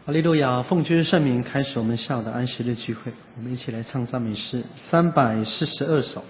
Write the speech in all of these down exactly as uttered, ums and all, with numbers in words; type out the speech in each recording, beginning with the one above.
哈利路亚！奉君圣名开始我们下午的安息日聚会，我们一起来唱赞美诗三百四十二首。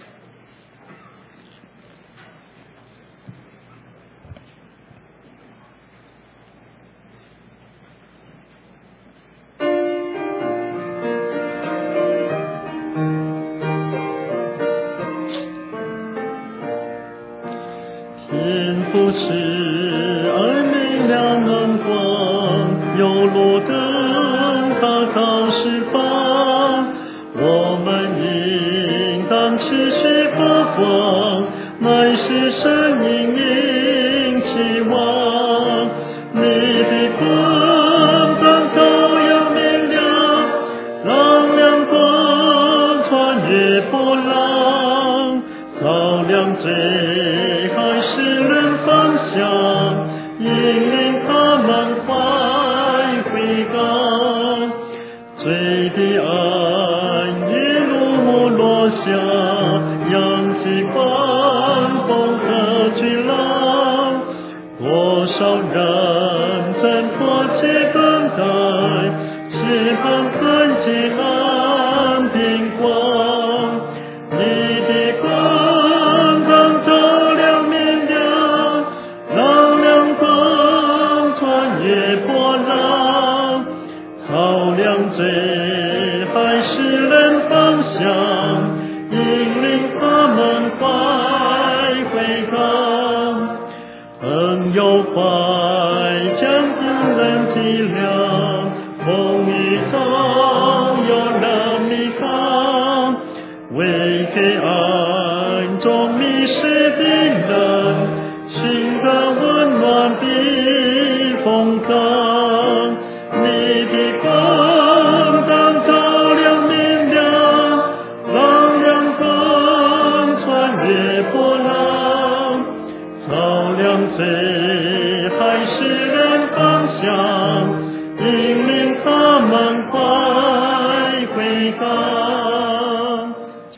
天父慈爱明亮恩光，有路灯它照释放，我们应当持续发光，乃是神引领期望。你的光当照耀明亮，让亮光穿越波浪，照亮最海世人方向，引领他们快回港。罪的暗夜落落下，扬起狂风和巨浪，多少人正迫切等待，期盼看见安平光。你的光当照亮明亮，让亮光穿越波浪，照亮最海世人方向，引领他们快回港。朋友快将不能体谅，风雨中有了迷航，为黑暗中迷失的人寻得温暖的风港。你的光当照亮明亮，让亮光穿越波浪，照亮最海世人方向，引领他们快回港。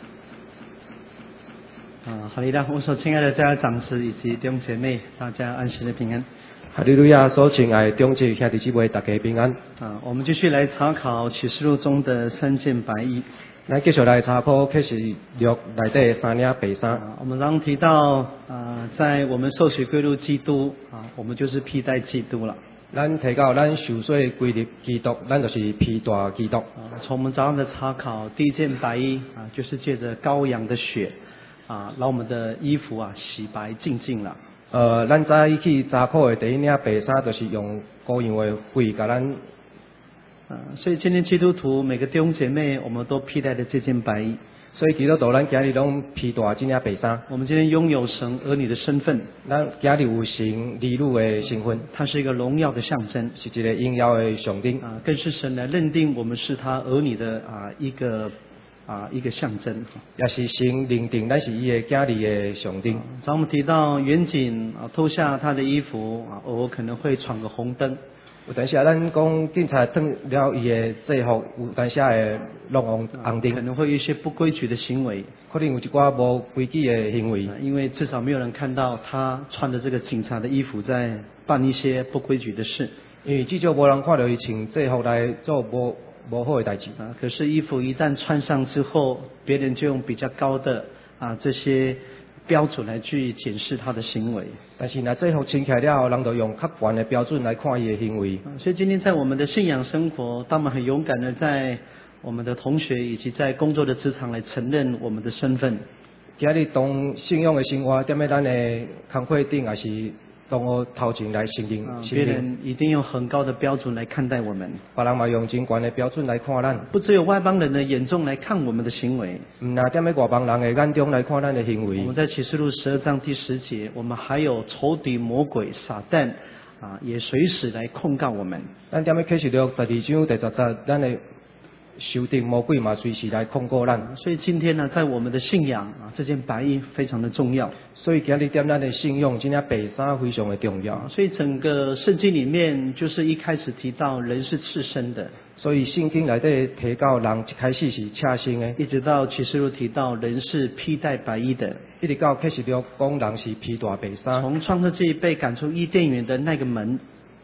啊，哈利路亚！我所亲爱的家长子以及弟兄姐妹，大家安息日平安。 哈利路亚！所亲爱的长子兄弟姊妹，大家平安。 啊，我们继续来查考启示录中的三件白衣。 咱继续来查考启示录内底三领白衫。 啊，我们刚刚提到，啊，在我们受洗归入基督，啊，我们就是披戴基督了。 咱提到咱受水归入基督，咱就是披戴基督。 啊，从我们早上的查考，第一件白衣啊，就是借着羔羊的血，啊，让我们的衣服啊洗白净净了。 呃，咱早起查考的第一领白衫，就是用羔羊的血，甲咱。 啊，所以今天基督徒每个弟兄姐妹，我们都披戴的这件白衣。 所以基督徒咱今日拢披戴这领白衫。 我们今天拥有神儿女的身份。 咱今日有神儿女的身份。 它是一个荣耀的象征， 是一个荣耀的象征。 啊，更是神来认定我们是他儿女的啊一个啊一个象征。 也是神认定咱是伊的家里的象征。 咱、啊、我们提到远景啊脱下他的衣服啊，偶尔可能会闯个红灯。 有当时啊，咱讲警察脱了伊的制服，有当时会落红红灯， 可能会有一些不规矩的行为， 可能有一寡无规矩的行为、 啊。因为至少没有人看到他穿的这个警察的衣服在办一些不规矩的事。 因为至少无人看到伊穿制服来做无无好的代志。 啊，可是衣服一旦穿上之后，别人就用比较高的啊这些标准来去检视他的行为。 但是若制服穿起来了后，人就用较悬的标准来看伊的行为。 啊，所以今天在我们的信仰生活，当我们很勇敢的在我们的同学以及在工作的职场来承认我们的身份。 今日当信仰的生活，踮咧咱的工课顶，也是当我头前来承认。 啊，别人一定用很高的标准来看待我们。 别人嘛用真悬的标准来看咱。 不只有外邦人的眼中来看我们的行为， 唔那踮咧外邦人的眼中来看咱的行为。 我们在启示录十二章第十节，我们还有仇敌魔鬼撒旦啊，也随时来控告我们。 咱踮咧启示录十二章第十节，咱的仇敌魔鬼嘛随时来控告咱。 所以今天呢，在我们的信仰啊，这件白衣非常的重要。 所以今日踮咱的信仰，这件白衫非常的重要。 所以整个圣经里面，就是一开始提到人是赤身的。 所以圣经内底提到人一开始是赤身的， 一直到启示录提到人是披戴白衣的， 一直到启示录讲人是披戴白衫。 从创世纪被赶出伊甸园的那个门，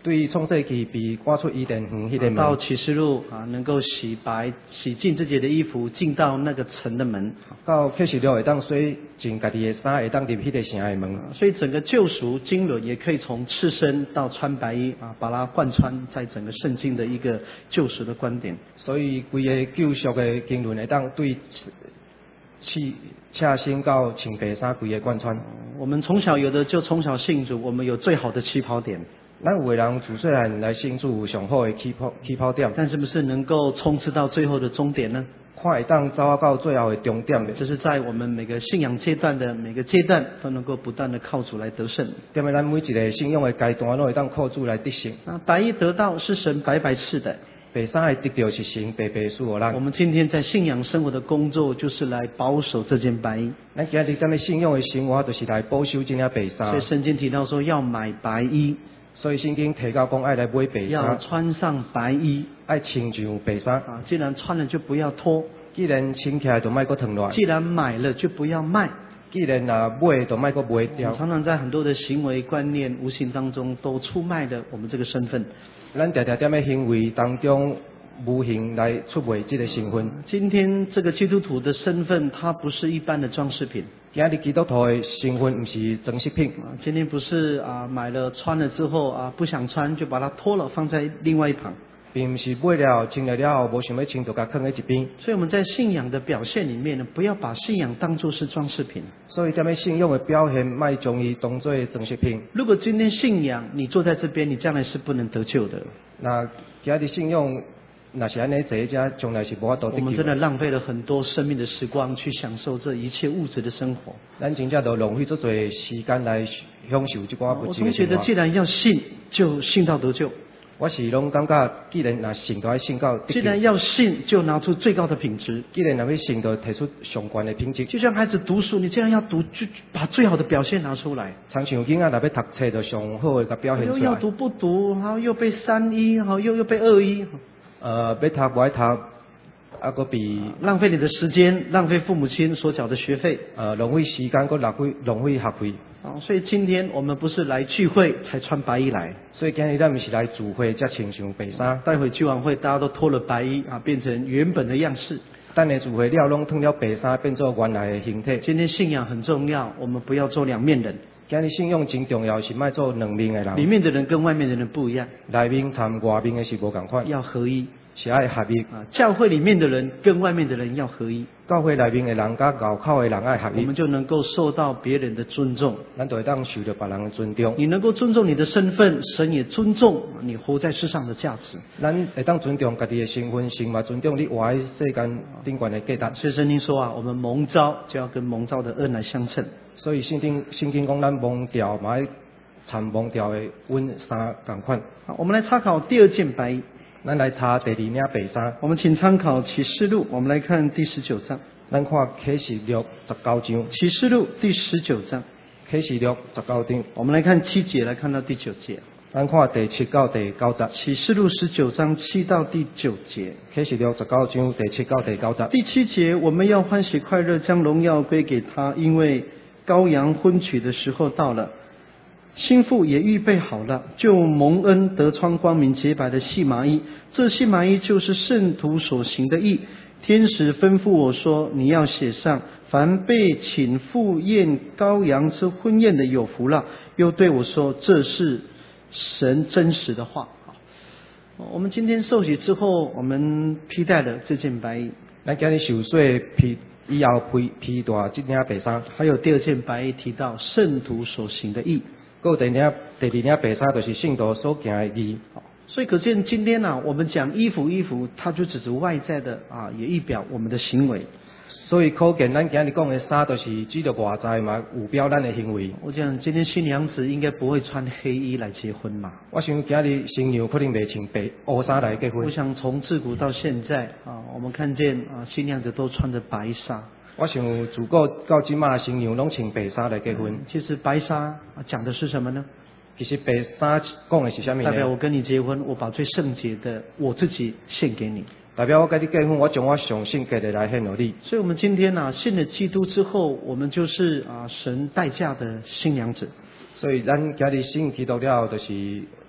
对创世纪被赶出伊甸园迄个到门， 启示录啊，能够洗白、洗净自己的衣服，进到那个城的门。 到启示录会当洗净家己的衫，会当入迄个城的门。 所以整个救赎经纶也可以从赤身到穿白衣啊，把它贯穿在整个圣经的一个救赎的观点。 所以规个救赎的经纶会当对赤赤身到穿白衫规个贯穿。 我们从小有的就从小信主，我们有最好的起跑点。 咱有个人自细汉来信主有上好的起跑起跑点， 但是不是能够冲刺到最后的终点呢？ 看会当走到最后的终点的。 这是在我们每个信仰阶段的每个阶段都能够不断的靠主来得胜。 踮咧咱每一个信仰的阶段，都会当靠主来得胜。 那白衣得到是神白白赐的， 白衫的得到是神白白赐予咱。 我们今天在信仰生活的工作，就是来保守这件白衣。 咱今日咱的信仰的生活，就是来保守这件白衫。 所以圣经提到说要买白衣， 所以圣经提到讲爱来买白要衫， 穿上白衣爱穿上白衫。 啊！既然穿了就不要脱， 既然穿起来就莫搁脱落， 既然买了就不要卖。 既然啊买就莫搁卖我掉们。常常在很多的行为观念无形当中都出卖了我们这个身份。 咱常常踮咧行为当中无形来出卖这个身份。 今天这个基督徒的身份，它不是一般的装饰品。 今日基督徒的身份不是装饰品， 啊，今天不是啊买了穿了之后啊不想穿就把它脱了放在另外一旁。 并不是买了穿了了后无想要穿就甲放在一边。 所以我们在信仰的表现里面呢，不要把信仰当作是装饰品。 所以踮咧信仰的表现，莫将伊当做装饰品。 如果今天信仰你坐在这边，你将来是不能得救的。 那今日信仰若是安尼坐遮，将来是无法度得救我们真。的浪费了很多生命的时光去享受这一切物质的生活。 咱真正都浪费足多时间来享受这寡物我质的生活总觉得，既。然要信，就信到得救； 我是拢感觉，既然若信都爱信到得救， 既然要信，就拿出最高的品质。 既然若要信，就提出上悬的品质。 就像孩子读书，你既然要读，就把最好的表现拿出来。 常像囡仔若要读册，就上好的甲表现出来。 又要读不读，然后又被三一，然后又又被二一， 呃，要读无爱读，啊，搁比浪费你的时间，浪费父母亲所缴的学费。 呃浪费时间，搁浪费浪费学费。 啊，所以今天我们不是来聚会才穿白衣来， 所以今日咱毋是来聚会才穿上白衫。 待会聚完会大家都脱了白衣啊，变成原本的样式。 等下聚会了，拢脱了白衫，变做原来的形体。 今天信仰很重要，我们不要做两面人， 今日信仰真重要，是莫做两面的人。 里面的人跟外面的人不一样， 内面参外面的是无共款， 要合一是爱合一。 啊。教会里面的人跟外面的人要合一， 教会内面的人甲外口的人爱合一， 我们就能够受到别人的尊重。 咱就会当受到别人的尊重。 你能够尊重你的身份，神也尊重你活在世上的价值。 咱会当尊重家己的身份，神嘛尊重你活在世间顶悬的价值。 所以圣经说啊，我们蒙召就要跟蒙召的恩来相称。 所以圣经圣经讲，咱蒙调嘛爱参蒙调的温衫共款。 好，我们来参考第二件白衣。 咱来查第二领白衫， 我们请参考启示录，我们来看第十九章。 咱看启示录十九章， 启示录第十九章， 启示录十九章， 我们来看七节，来看到第九节。 咱看第七到第九节。 启示录十九章七到第九节。 启示录十九章第七到第九节。 第七节，我们要欢喜快乐，将荣耀归给他，因为羔羊婚娶的时候到了，新妇也预备好了，就蒙恩得穿光明洁白的细麻衣。这细麻衣就是圣徒所行的义。天使吩咐我说，你要写上，凡被请赴宴羔羊之婚宴的有福了。又对我说，这是神真实的话。我们今天受洗之后，我们披戴了这件白衣。 咱今日受洗披以后披披戴这领白衫。 还有第二件白衣提到圣徒所行的义。 还有第二领第二领白衫，就是圣徒所行的义。 所以可见今天啊，我们讲衣服衣服，它就只是外在的啊，也预表我们的行为。 所以可见咱今日讲的衫，就是指着外在嘛，有表咱的行为。 我讲今天新娘子应该不会穿黑衣来结婚嘛。 我想今日新娘可能袂穿白乌衫来结婚。 我想从自古到现在啊，我们看见啊新娘子都穿着白纱。 我想自古到今嘛，新娘拢穿白纱来结婚。 其实白纱啊讲的是什么呢？ 其实白衫讲的是什么呢？ 代表我跟你结婚，我把最圣洁的我自己献给你。 代表我跟你结婚，我将我上圣洁的来献给你。 所以，我们今天啊，信了基督之后，我们就是啊神代价的新娘子。 所以，咱今日信基督了，就是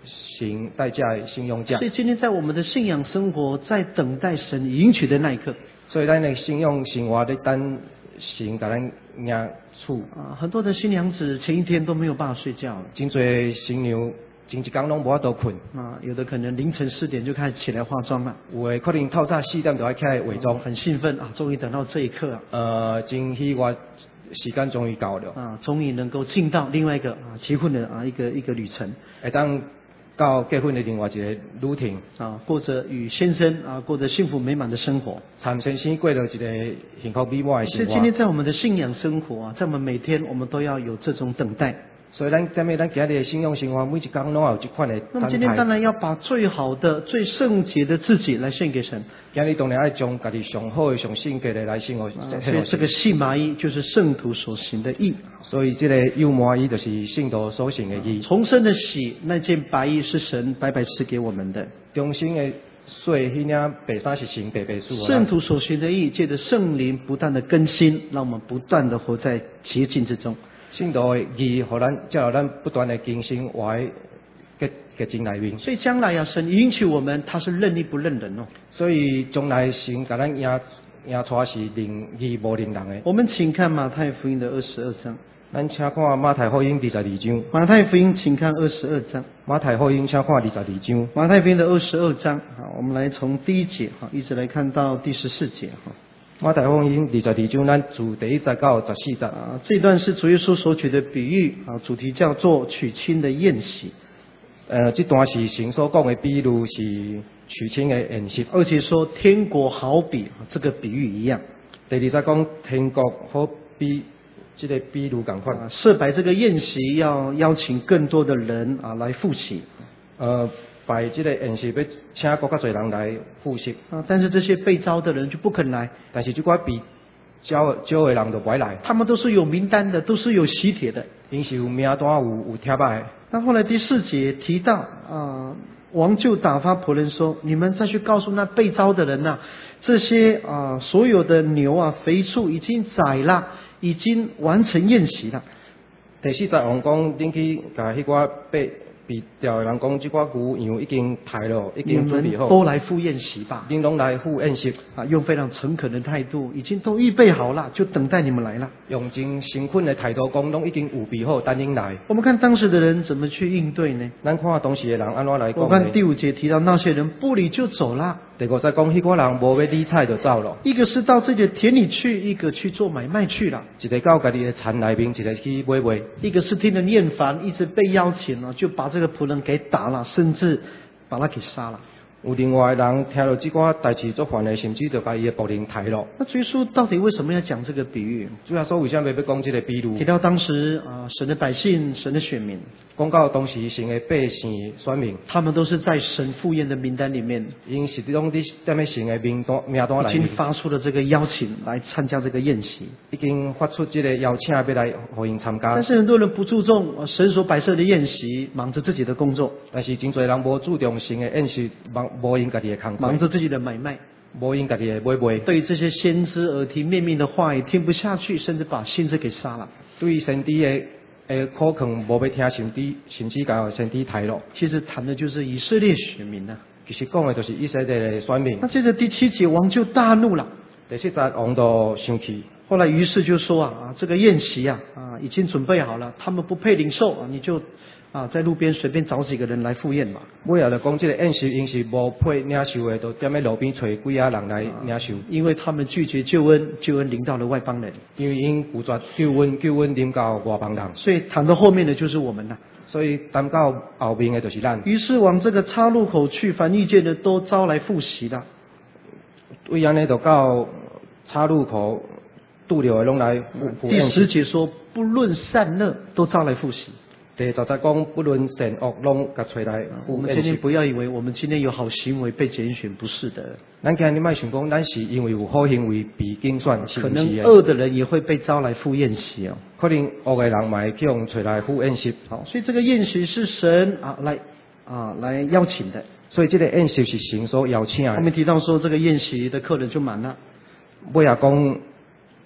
行代价的信用奖所。以今天在我们的信仰生活，在等待神迎娶的那一刻， 所以咱的信用生活咧等神甲咱迎娶。 啊，很多的新娘子前一天都没有办法睡觉了， 真侪新娘前一天拢无法度困， 啊，有的可能凌晨四点就开始起来化妆了， 有诶可能透早四点就要起来化妆， 很兴奋啊，终于等到这一刻啊， 呃，真喜悦，时间终于到了， 啊，终于能够进到另外一个啊结婚的啊一个一个旅程， 会当到结婚的另外一个旅程， 啊，过着与先生啊过着幸福美满的生活。 参先生过了一个幸福美满的生活。 所以今天在我们的信仰生活啊，在我们每天我们都要有这种等待。 所以咱在面咱今日的信仰生活，每一天拢有这款的那么今天当然要把最好的、最圣洁的自己来献给神。 今日当然要将家己上好的、上圣洁的来献给。 啊、所以这个细麻衣就是圣徒所行的义。 所以这个幼麻衣就是圣徒所行的义。 重生的喜，那件白衣是神白白赐给我们的。 重生的水，迄领白衫是神白白赐的。 圣徒所行的义，借着圣灵不断的更新，让我们不断的活在洁净之中。 圣徒的义，互咱叫咱不断的更新，活在洁洁净内面。 所以将来啊，神允许我们，他是认义不认人哦。 所以将来神甲咱迎迎出是认义无认人的。 我们请看马太福音的二十二章。 咱请看马太福音二十二章。 马太福音，请看二十二章。 马太福音，请看二十二章。 马太福音的二十二章，好，我们来从第一节哈，一直来看到第十四节哈。 马太福音二十二章，咱自第一节到十四节啊，这段是主耶稣所举的比喻啊，主题叫做娶亲的宴席。 呃，这段是神所讲的比喻，是娶亲的宴席。 而且说天国好比这个比喻一样。 第二节讲天国好比这个比喻同款。 啊，设摆这个宴席要邀请更多的人啊来赴席。 呃。摆这个宴席要请更较侪人来赴席啊，但是这些被招的人就不肯来。 但是这寡被招招的人就不爱来。 他们都是有名单的，都是有喜帖的。 因是有名单有有贴牌。 那后来第四节提到啊，王就打发仆人说：“你们再去告诉那被招的人呐、啊，这些啊所有的牛啊肥畜已经宰了，已经完成宴席了。” 第四节王讲，恁去甲迄寡被被调的人讲，这寡牛羊已经抬了，已经准备好， 都来赴宴席吧。 恁拢来赴宴席啊，用非常诚恳的态度，已经都预备好了，就等待你们来了。 用真诚恳的态度讲，拢已经有备好，等恁来。 我们看当时的人怎么去应对呢？ 咱看当时的人安怎来讲。 我看第五节提到那些人不理就走了。 第五节讲，迄寡人无要理睬就走了。 一个是到自己的田里去，一个去做买卖去了。 一个到家己的田内面，一个去买卖。 一个是听了厌烦，一直被邀请了，就把这个仆人给打了，甚至把他给杀了。 有另外的人听了这寡代志做烦的，甚至就把伊的仆人抬了。 那耶稣到底为什么要讲这个比喻？ 主要说为什么要讲这个比喻？ 提到当时啊，神的百姓，神的选民， 讲到当时神的百姓选民， 他们都是在神赴宴的名单里面， 因是拢伫踮咧神的名单名单内已经发出了这个邀请来参加这个宴席， 已经发出这个邀请要来互因参加。 但是很多人不注重神所摆设的宴席，忙着自己的工作。 但是真侪人无注重神的宴席，忙无因家己的工作， 忙着自己的买卖， 无因家己的买卖。 对这些先知耳提面命的话也听不下去，甚至把先知给杀了。 对先知的诶口劝无要听，甚至甚至甲先知抬了。 其实谈的就是以色列选民呐、啊。 其实讲的就是以色列的选民。 那接着第七节，王就大怒了。 第七节王就生气。 后来于是就说啊啊，这个宴席啊啊已经准备好了，他们不配领受啊，你就啊在路边随便找几个人来赴宴吧。 尾后就讲这个宴席因是无配领受的，就踮咧路边找几啊人来领受。 因为他们拒绝救恩，救恩临到了外邦人。 因为因拒绝救恩，救恩临到外邦人。 所以谈到后面的就是我们了。 所以谈到后面的就是咱。 于是往这个岔路口去，凡遇见的都招来赴席了。 为安尼就到岔路口，拄着的拢来赴宴席。 第十节说，不论善恶，都招来赴席。 第十节讲，不论善恶，拢甲找来。 我们今天不要以为我们今天有好行为被拣选，不是的。 咱今日你莫想讲，咱是因为有好行为被拣选，是可不是的？ 能恶的人也会被招来赴宴席哦。 可能恶的人嘛会去用找来赴宴席。 好，所以这个宴席是神啊来啊来邀请的。 所以这个宴席是神所邀请的。 后面提到说，这个宴席的客人就满了。 尾也讲，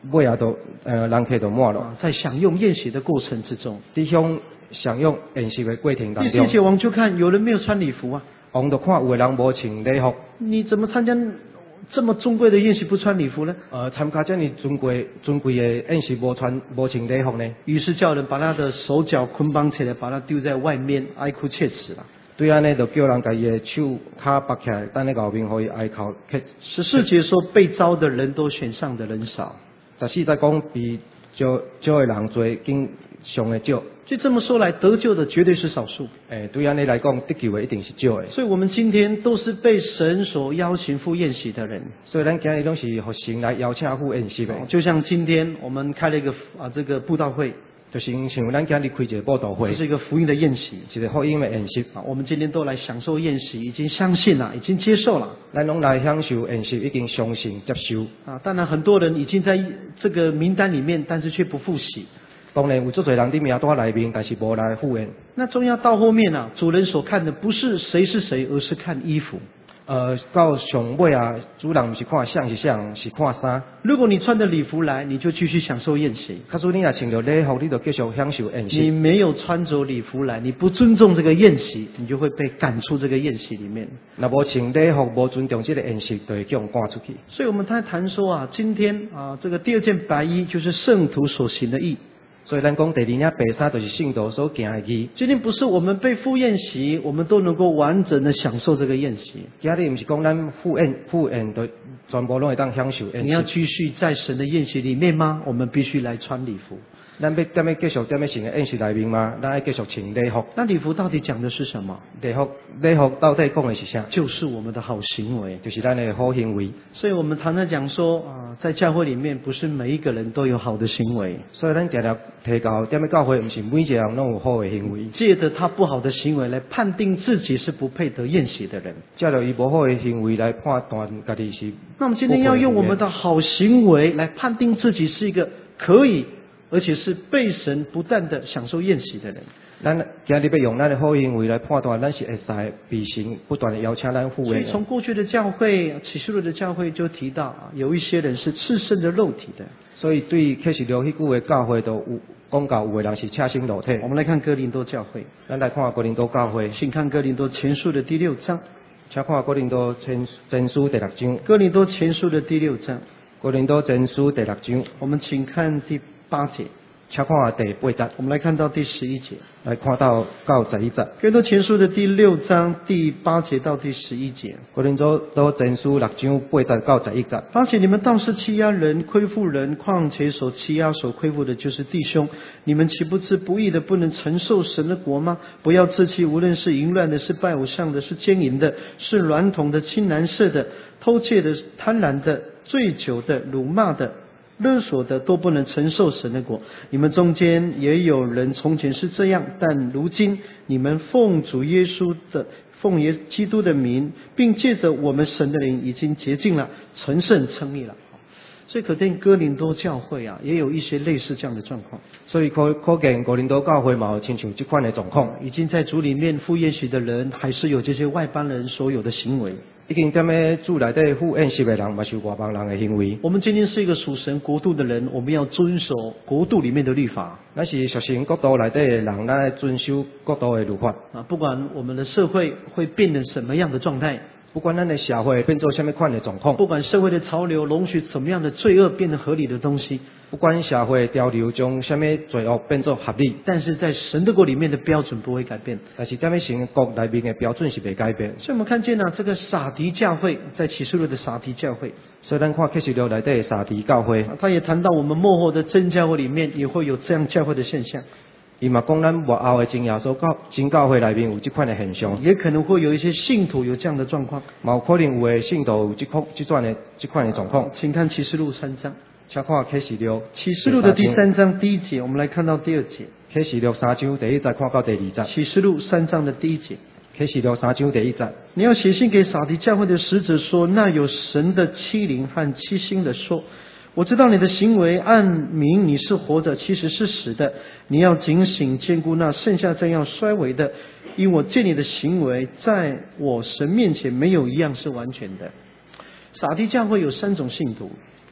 尾啊都呃人客都满了。 啊，在享用宴席的过程之中， 伫享享用宴席的过程当第四节中， 王就看有人没有穿礼服啊， 王就看有的人无穿礼服， 你怎么参加这么尊贵的宴席不穿礼服呢？ 呃，参加这么尊贵尊贵的宴席无穿无穿礼服呢？ 于是叫人把他的手脚捆绑起来，把他丢在外面，哀哭切齿了。 对安尼就叫人家伊的手骹绑起来，等咧后面可以哀哭切。 十四节说被招的人多，选上的人少。 十四再讲比少少的人多，经上的少。 所以这么说来，得救的绝对是少数。 诶，对安尼来讲，得救的一定是少的。 所以我们今天都是被神所邀请赴宴席的人。 所以咱今日拢是互神来邀请赴宴席的。 就像今天我们开了一个啊这个布道会， 就是像咱今日开一个布道会， 这是一个福音的宴席， 一个福音的宴席。 啊，我们今天都来享受宴席，已经相信了，已经接受了。 咱拢来享受宴席，已经相信接受。 啊，当然很多人已经在这个名单里面，但是却不赴席。 当然有足侪人伫名单内面，但是无来赴宴。 那重要到后面啊，主人所看的不是谁是谁，而是看衣服。 呃，到上尾啊，主人不是看相是相，是看衫。 如果你穿着礼服来，你就继续享受宴席。 假如你若穿着礼服，你就继续享受宴席。 你没有穿着礼服来，你不尊重这个宴席，你就会被赶出这个宴席里面。 若无穿礼服，无尊重这个宴席，就会叫人赶出去。 所以我们在谈说啊，今天啊，这个第二件白衣就是圣徒所行的义。 所以咱讲第二领白衫就是圣徒所行的义。 今天不是我们被赴宴席，我们都能够完整的享受这个宴席。 今日不是讲咱赴宴赴宴都全部拢会当享受宴席。 你要继续在神的宴席里面吗？我们必须来穿礼服。 咱要踮咧继续踮咧神的宴席内面吗？咱要继续穿礼服。 那礼服到底讲的是什么？ 礼服礼服到底讲的是啥？ 就是我们的好行为， 就是咱的好行为。 所以我们常常讲说啊，在教会里面不是每一个人都有好的行为， 所以咱常常提到踮咧教会，不是每一个人拢有好的行为。 借着他不好的行为来判定自己是不配得宴席的人， 借着伊无好的行为来判断家己是。 那我们今天要用我们的好行为来判定自己是一个可以，而且是被神不断的享受宴席的人。 咱今日要用咱的好行为来判断，咱是会使被神不断的邀请咱赴宴。 所以从过去的教会，启示录的教会就提到啊，有一些人是赤身的肉体的。 所以对启示录迄句的教会都有讲到，有的人是赤身肉体。 我们来看哥林多教会， 咱来看哥林多教会， 请看哥林多前书的第六章。 请看哥林多前前书第六章。 哥林多前书的第六章。 哥林多前书第六章。 我们请看第八节。 请看第八节。 我们来看到第十一节。 来看到到十一节。 哥林多前书的第六章第八节到第十一节。 哥林多前书六章八节到十一节。 而且你们倒是欺压人、亏负人，况且所欺压、所亏负的就是弟兄。你们岂不知不义的不能承受神的国吗？不要自欺，无论是淫乱的、是拜偶像的、是奸淫的、是娈童的、亲男色的、偷窃的、贪婪的、醉酒的、辱骂的、勒索的，都不能承受神的国。你们中间也有人从前是这样，但如今你们奉主耶稣的奉耶基督的名，并借着我们神的灵，已经洁净了，成圣称义了。所以可见哥林多教会啊，也有一些类似这样的状况。 所以可可见哥林多教会嘛，亲像这款的状况。 已经在主里面赴宴席的人，还是有这些外邦人所有的行为。 已经踮咧主内底赴宴席的人，嘛是外邦人的行为。 我们今天是一个属神国度的人，我们要遵守国度里面的律法。 咱是属神国度内底的人，咱要遵守国度的律法。 啊，不管我们的社会会变成什么样的状态， 不管咱的社会变做什么款的状况， 不管社会的潮流容许什么样的罪恶变成合理的东西， 不管社会潮流将什么罪恶变做合理， 但是在神的国里面的标准不会改变。 但是踮咧神国内面的标准是袂改变。 所以我们看见了、啊、这个撒狄教会，在启示录的撒狄教会， 所以咱看启示录内底的撒狄教会， 他也谈到我们末后的真教会里面也会有这样教会的现象。 伊嘛讲咱末后的真耶稣教真教会内面有这款的现象， 也可能会有一些信徒有这样的状况， 嘛有可能有的信徒有这款这款的这款的状况。 请看启示录三章。 请看启示录， 启示录的第三章第一节，我们来看到第二节。 启示录三章第一节看到第二节。 启示录三章的第一节。 启示录三章第一节。 你要写信给撒狄教会的使者说，那有神的七灵和七星的说，我知道你的行为，按名你是活着，其实是死的。你要警醒，兼顾那剩下正要衰微的，因我见你的行为，在我神面前没有一样是完全的。撒狄教会有三种信徒，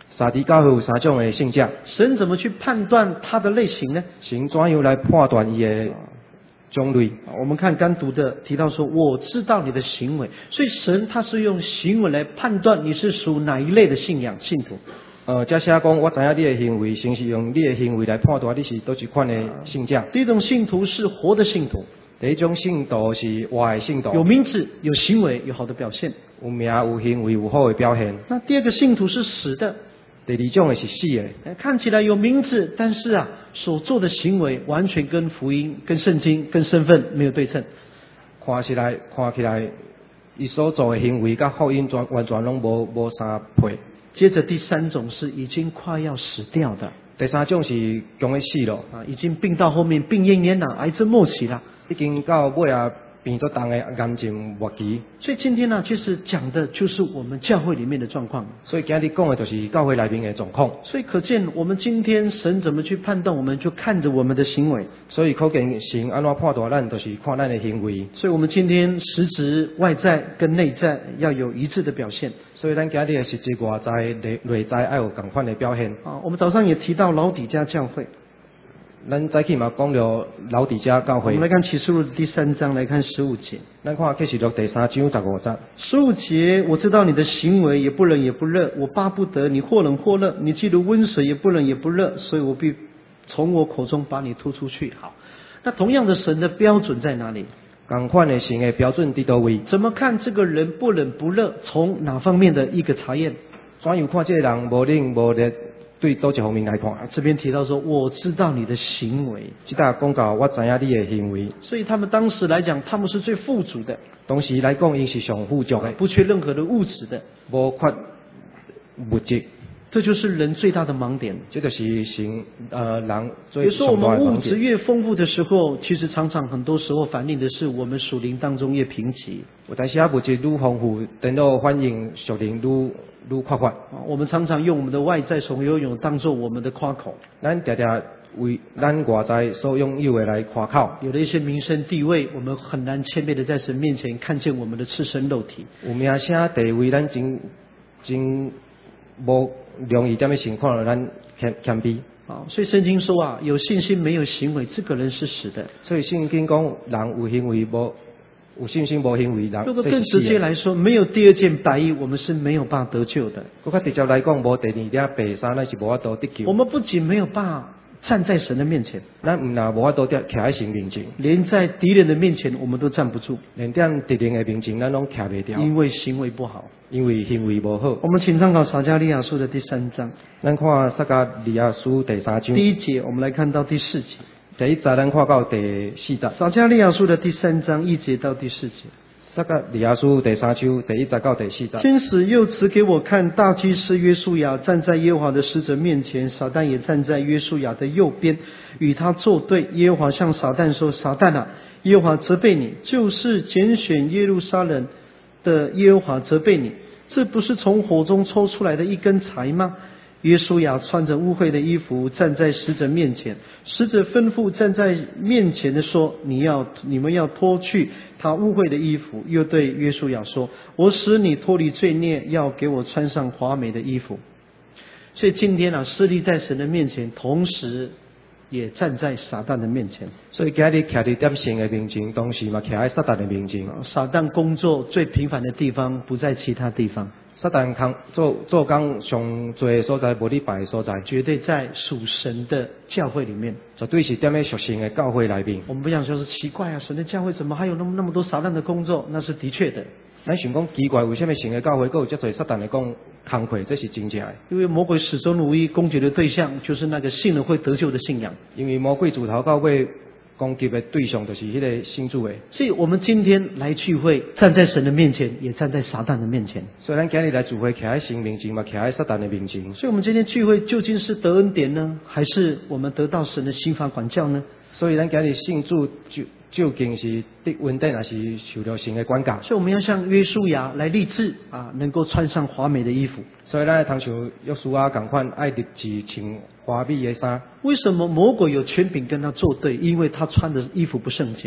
沙地教会有三种的性格， 神怎么去判断它的类型呢？ 神怎样来判断伊的种类？ 我们看刚读的提到说，我知道你的行为，所以神他是用行为来判断你是属哪一类的信仰信徒。 呃，这写讲我知影你的行为，神是用你的行为来判断你是倒一款的性格。 第一种信徒是活的信徒， 第一种信徒是活的信徒， 有名字、有行为、有好的表现， 有名、有行为、有好的表现。 那第二个信徒是死的， 第二种的是死的， 看起来有名字，但是啊，所做的行为完全跟福音、跟圣经、跟身份没有对称。 看起来看起来，伊所做的行为甲福音全完全拢无无啥配。 接着第三种是已经快要死掉的， 第三种是将要死了， 啊，已经病到后面病恹恹了，癌症末期了， 已经到尾啊变作重的癌症末期。 所以今天呢，其实讲的就是我们教会里面的状况。 所以今日讲的就是教会内面的状况。 所以可见我们今天神怎么去判断，我们就看着我们的行为。 所以可见神安怎判断咱，就是看咱的行为。 所以我们今天实质外在跟内在要有一致的表现。 所以咱今日的实质外在、内内在要有同款的表现。 啊，我们早上也提到老底嘉教会。 咱早起嘛讲了老底嘉教会。 我们来看启示录的第三章，来看十五节。 咱看启示录第三章十五节。 十五节，我知道你的行为，也不冷也不热，我巴不得你或冷或热，你既如温水，也不冷也不热，所以我必从我口中把你吐出去。好，那同样的神的标准在哪里？ 同款的神的标准伫倒位？ 怎么看这个人不冷不热？从哪方面的一个查验？ 怎样看这个人无冷无热？对多一方面来看， 这边提到说，我知道你的行为。 这大讲到我知影你的行为。 所以他们当时来讲，他们是最富足的。 当时来讲，因是上富足的， 不缺任何的物质的， 无缺物质。 这就是人最大的盲点。 这就是神呃人最。 比如说，我们物质越丰富的时候，其实常常很多时候反映的是我们属灵当中越贫瘠。 有但是啊，物质愈丰富，等到反映属灵愈愈缺乏。 我们常常用我们的外在所拥有当做我们的夸口。 咱常常为咱外在所拥有的来夸口。 有的一些名声地位，我们很难谦卑的在神面前看见我们的赤身肉体。 有名声地位，咱真真无容易点样情况，咱谦谦卑。 啊，所以圣经说啊，有信心没有行为，这个人是死的。 所以圣经讲，人有行为无有信心无行为，人如果更直接来说，没有第二件白衣，我们是没有办法得救的。 更加直接来讲，无第二件白衫，那是无法度得救。 我们不仅没有办法站在神的面前， 咱唔那无法度徛喺神面前， 连在敌人的面前我们都站不住， 连在敌人的面前咱拢徛袂掉， 因为行为不好， 因为行为无好。 我们请参考撒迦利亚书的第三章， 咱看撒迦利亚书第三章第一节，我们来看到第四节。 第一节咱看到第四节， 撒迦利亚书的第三章一节到第四节。 撒迦利亚书第三章第一节到第四节。 天使又赐给我看，大祭司约书亚站在耶和华的使者面前，撒旦也站在约书亚的右边，与他作对。耶和华向撒旦说：撒旦啊，耶和华责备你，就是拣选耶路撒冷的耶和华责备你，这不是从火中抽出来的一根柴吗？约书亚穿着污秽的衣服站在使者面前，使者吩咐站在面前的说：你要你们要脱去他污秽的衣服。又对约书亚说：我使你脱离罪孽，要给我穿上华美的衣服。所以今天啊，势力在神的面前，同时也站在撒旦的面前。 所以今日徛伫点神的面前，同时嘛徛喺撒旦的面前。 撒旦工作最频繁的地方不在其他地方， 撒旦工做做工上多的所在，无你拜的所在， 绝对在属神的教会里面， 绝对是点喺属神的教会里面。 我们不想说是奇怪啊，神的教会怎么还有那么那么多撒旦的工作？那是的确的。 咱想讲奇怪，为什么神的教会佫有遮多撒旦的讲工课？这是真正的。 因为魔鬼始终如一攻击的对象就是那个信了会得救的信仰。 因为魔鬼自头到尾攻击的对象就是迄个信主的。 所以我们今天来聚会，站在神的面前，也站在撒旦的面前。 所以咱今日来聚会，徛喺神面前嘛，徛喺撒旦的面前。 所以我们今天聚会究竟是得恩典呢，还是我们得到神的心法管教呢？ 所以咱今日信主就究竟是得恩典，还是受到神的管教？ 所以我们要像约书亚来立志啊，能够穿上华美的衣服。 所以咱通像约书亚同款，爱立志穿华美的衫。 为什么魔鬼有权柄跟他作对？因为他穿的衣服不圣洁。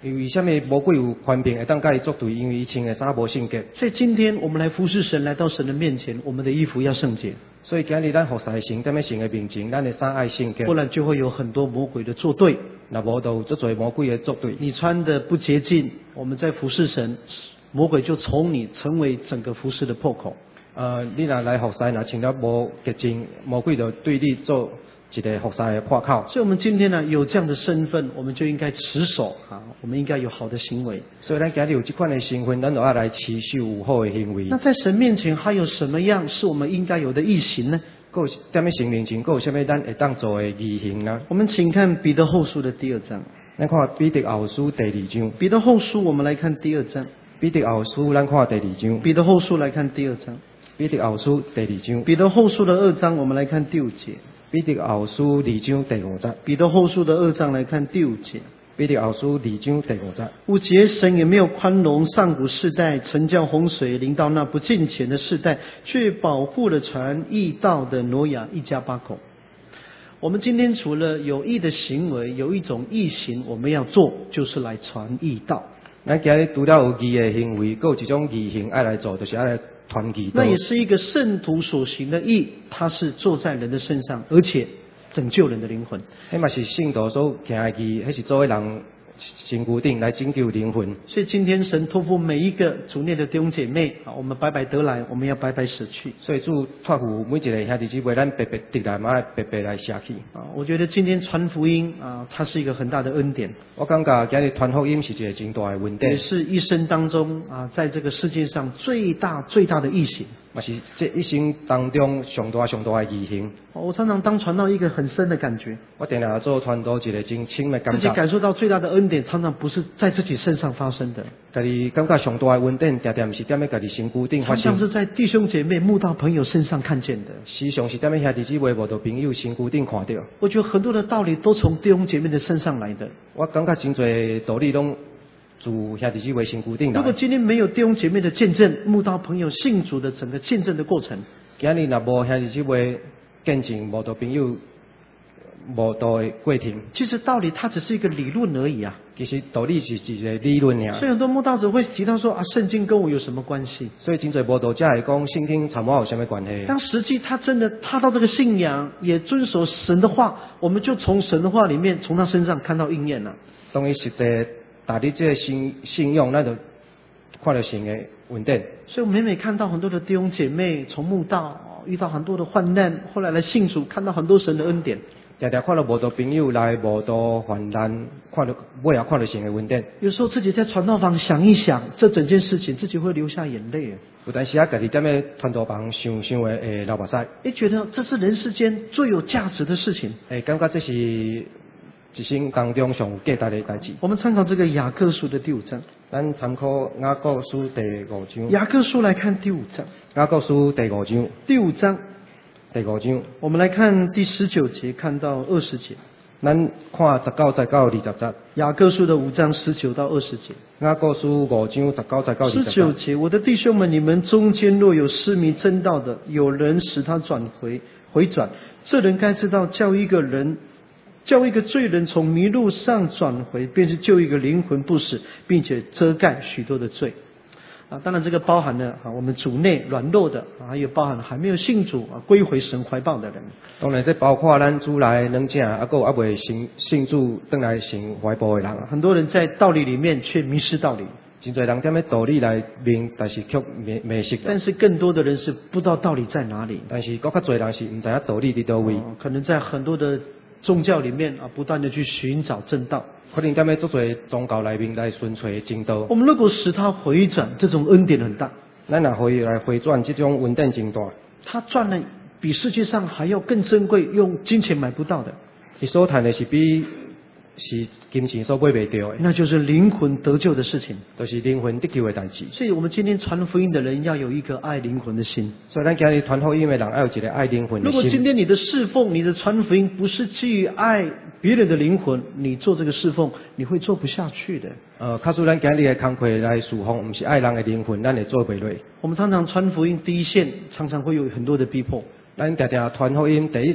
因为什么魔鬼有权柄会当甲伊作对？因为伊穿的衫无圣洁。 所以今天我们来服侍神，来到神的面前，我们的衣服要圣洁。 所以今日咱服侍神，踮咧神的面前，咱的衫爱圣洁。 不然就会有很多魔鬼的作对。 那无就有足多魔鬼的作对。 你穿的不洁净，我们在服侍神，魔鬼就从你成为整个服侍的破口。 呃，你若来服侍，若穿了无洁净，魔鬼就对你做一个服侍的破口。 所以，我们今天呢有这样的身份，我们就应该持守啊，我们应该有好的行为。 所以，咱今日有这款的身份，咱就要来持守有好的行为。 那在神面前，还有什么样是我们应该有的义行呢？ 有踮咧神面前，有啥物咱会当做的义行呢？ 我们请看彼得后书的第二章。 咱看彼得后书第二章。 彼得后书，我们来看第二章。 彼得后书，咱看第二章。 彼得后书来看第二章。 彼得后书第二章。 彼得后书的二章，我们来看第五节。 彼得后书二章第五节。 彼得后书的二章来看第五节。 彼得后书二章第五节。 五节，神也没有宽容上古世代，曾叫洪水临到那不敬虔的世代，却保护了传义道的挪亚一家八口。我们今天除了有义的行为，有一种义行我们要做，就是来传义道。 咱今日除了有义的行为，还有一种义行爱来做，就是爱来传义道。 那也是一个圣徒所行的义，它是做在人的身上，而且拯救人的灵魂。 迄嘛是圣徒所行的义，迄是作为人身躯顶来拯救灵魂。 所以今天神托付每一个主内的弟兄姐妹啊，我们白白得来，我们要白白舍去。 所以主托付每一个兄弟姊妹，咱白白得来，嘛白白来舍去。 啊，我觉得今天传福音啊，它是一个很大的恩典。 我感觉今日传福音是一个真大的恩典， 也是一生当中啊，在这个世界上最大最大的义行。 嘛是这一生当中上大上大的义行。 我常常当传道一个很深的感觉， 我定定做传道一个真深的感觉， 自己感受到最大的恩典，常常不是在自己身上发生的， 家己感觉上大的恩典，常常是踮咧家己身躯顶发生， 常常是在弟兄姐妹、慕道朋友身上看见的， 时常是踮咧兄弟姊妹、慕道朋友身躯顶看到。 我觉得很多的道理都从弟兄姐妹的身上来的。 我感觉真侪道理拢自兄弟姊妹身躯顶来。 如果今天没有弟兄姐妹的见证，慕道朋友信主的整个见证的过程， 今日若无兄弟姊妹见证慕道朋友慕道的过程， 其实道理它只是一个理论而已啊。 其实道理是一个理论尔。 所以很多慕道者会提到说啊，圣经跟我有什么关系？ 所以真侪慕道者会讲圣经参我有什么关系？ 当实际他真的踏到这个信仰，也遵守神的话，我们就从神的话里面，从他身上看到应验了。 当伊实际打你这个信信用，那就看到神的稳定。 所以我每每看到很多的弟兄姐妹从慕道遇到很多的患难，后来来信主，看到很多神的恩典。 常常看到慕道朋友来慕道患难，看到尾也看到神的恩典。 有时候自己在传道房想一想这整件事情，自己会流下眼泪。 有当时啊，家己踮咧传道房想想的诶流目屎。 诶，觉得这是人世间最有价值的事情。 诶，感觉这是一生当中上有价值的代志。 我们参考这个雅各书的第五章。 咱参考雅各书第五章。 雅各书来看第五章。 雅各书第五章。 第五章。 第五章， 我们来看第十九节，看到二十节。 咱看十九节到二十节。 雅各书的五章十九到二十节。 雅各书五章十九节到二十节。 十九节，我的弟兄们，你们中间若有失迷真道的，有人使他转回回转，这人该知道，叫一个人，叫一个罪人从迷路上转回，便是救一个灵魂不死，并且遮盖许多的罪。啊，当然这个包含了啊，我们主内软弱的啊，还有包含了还没有信主啊，归回神怀抱的人。 当然，这包括咱主来能正，啊，还有还未信信主登来神怀抱的人。 很多人在道理里面却迷失道理， 真侪人踮咧道理来明，但是却迷迷失。 但是更多的人是不知道道理在哪里。 但是，更较侪人是唔知影道理伫倒位。 哦，可能在很多的宗教里面啊，不断的去寻找正道。 可能踮咧做侪宗教内面来寻找正道。 我们如果使他回转，这种恩典很大。 咱若回来回转，这种恩典真大。 他赚了比世界上还要更珍贵，用金钱买不到的。 你所谈的是比是金钱所买袂到的， 那就是灵魂得救的事情， 就是灵魂得救的代志。 所以我们今天传福音的人要有一个爱灵魂的心。 所以咱今日传福音的人要有一个爱灵魂的心。 如果今天你的侍奉、你的传福音不是基于爱别人的灵魂，你做这个侍奉你会做不下去的。 呃，卡住咱今日的工课来侍奉，不是爱人的灵魂，咱会做袂落。我们常常传福音第一线，常常会有很多的逼迫。 咱常常传福音第一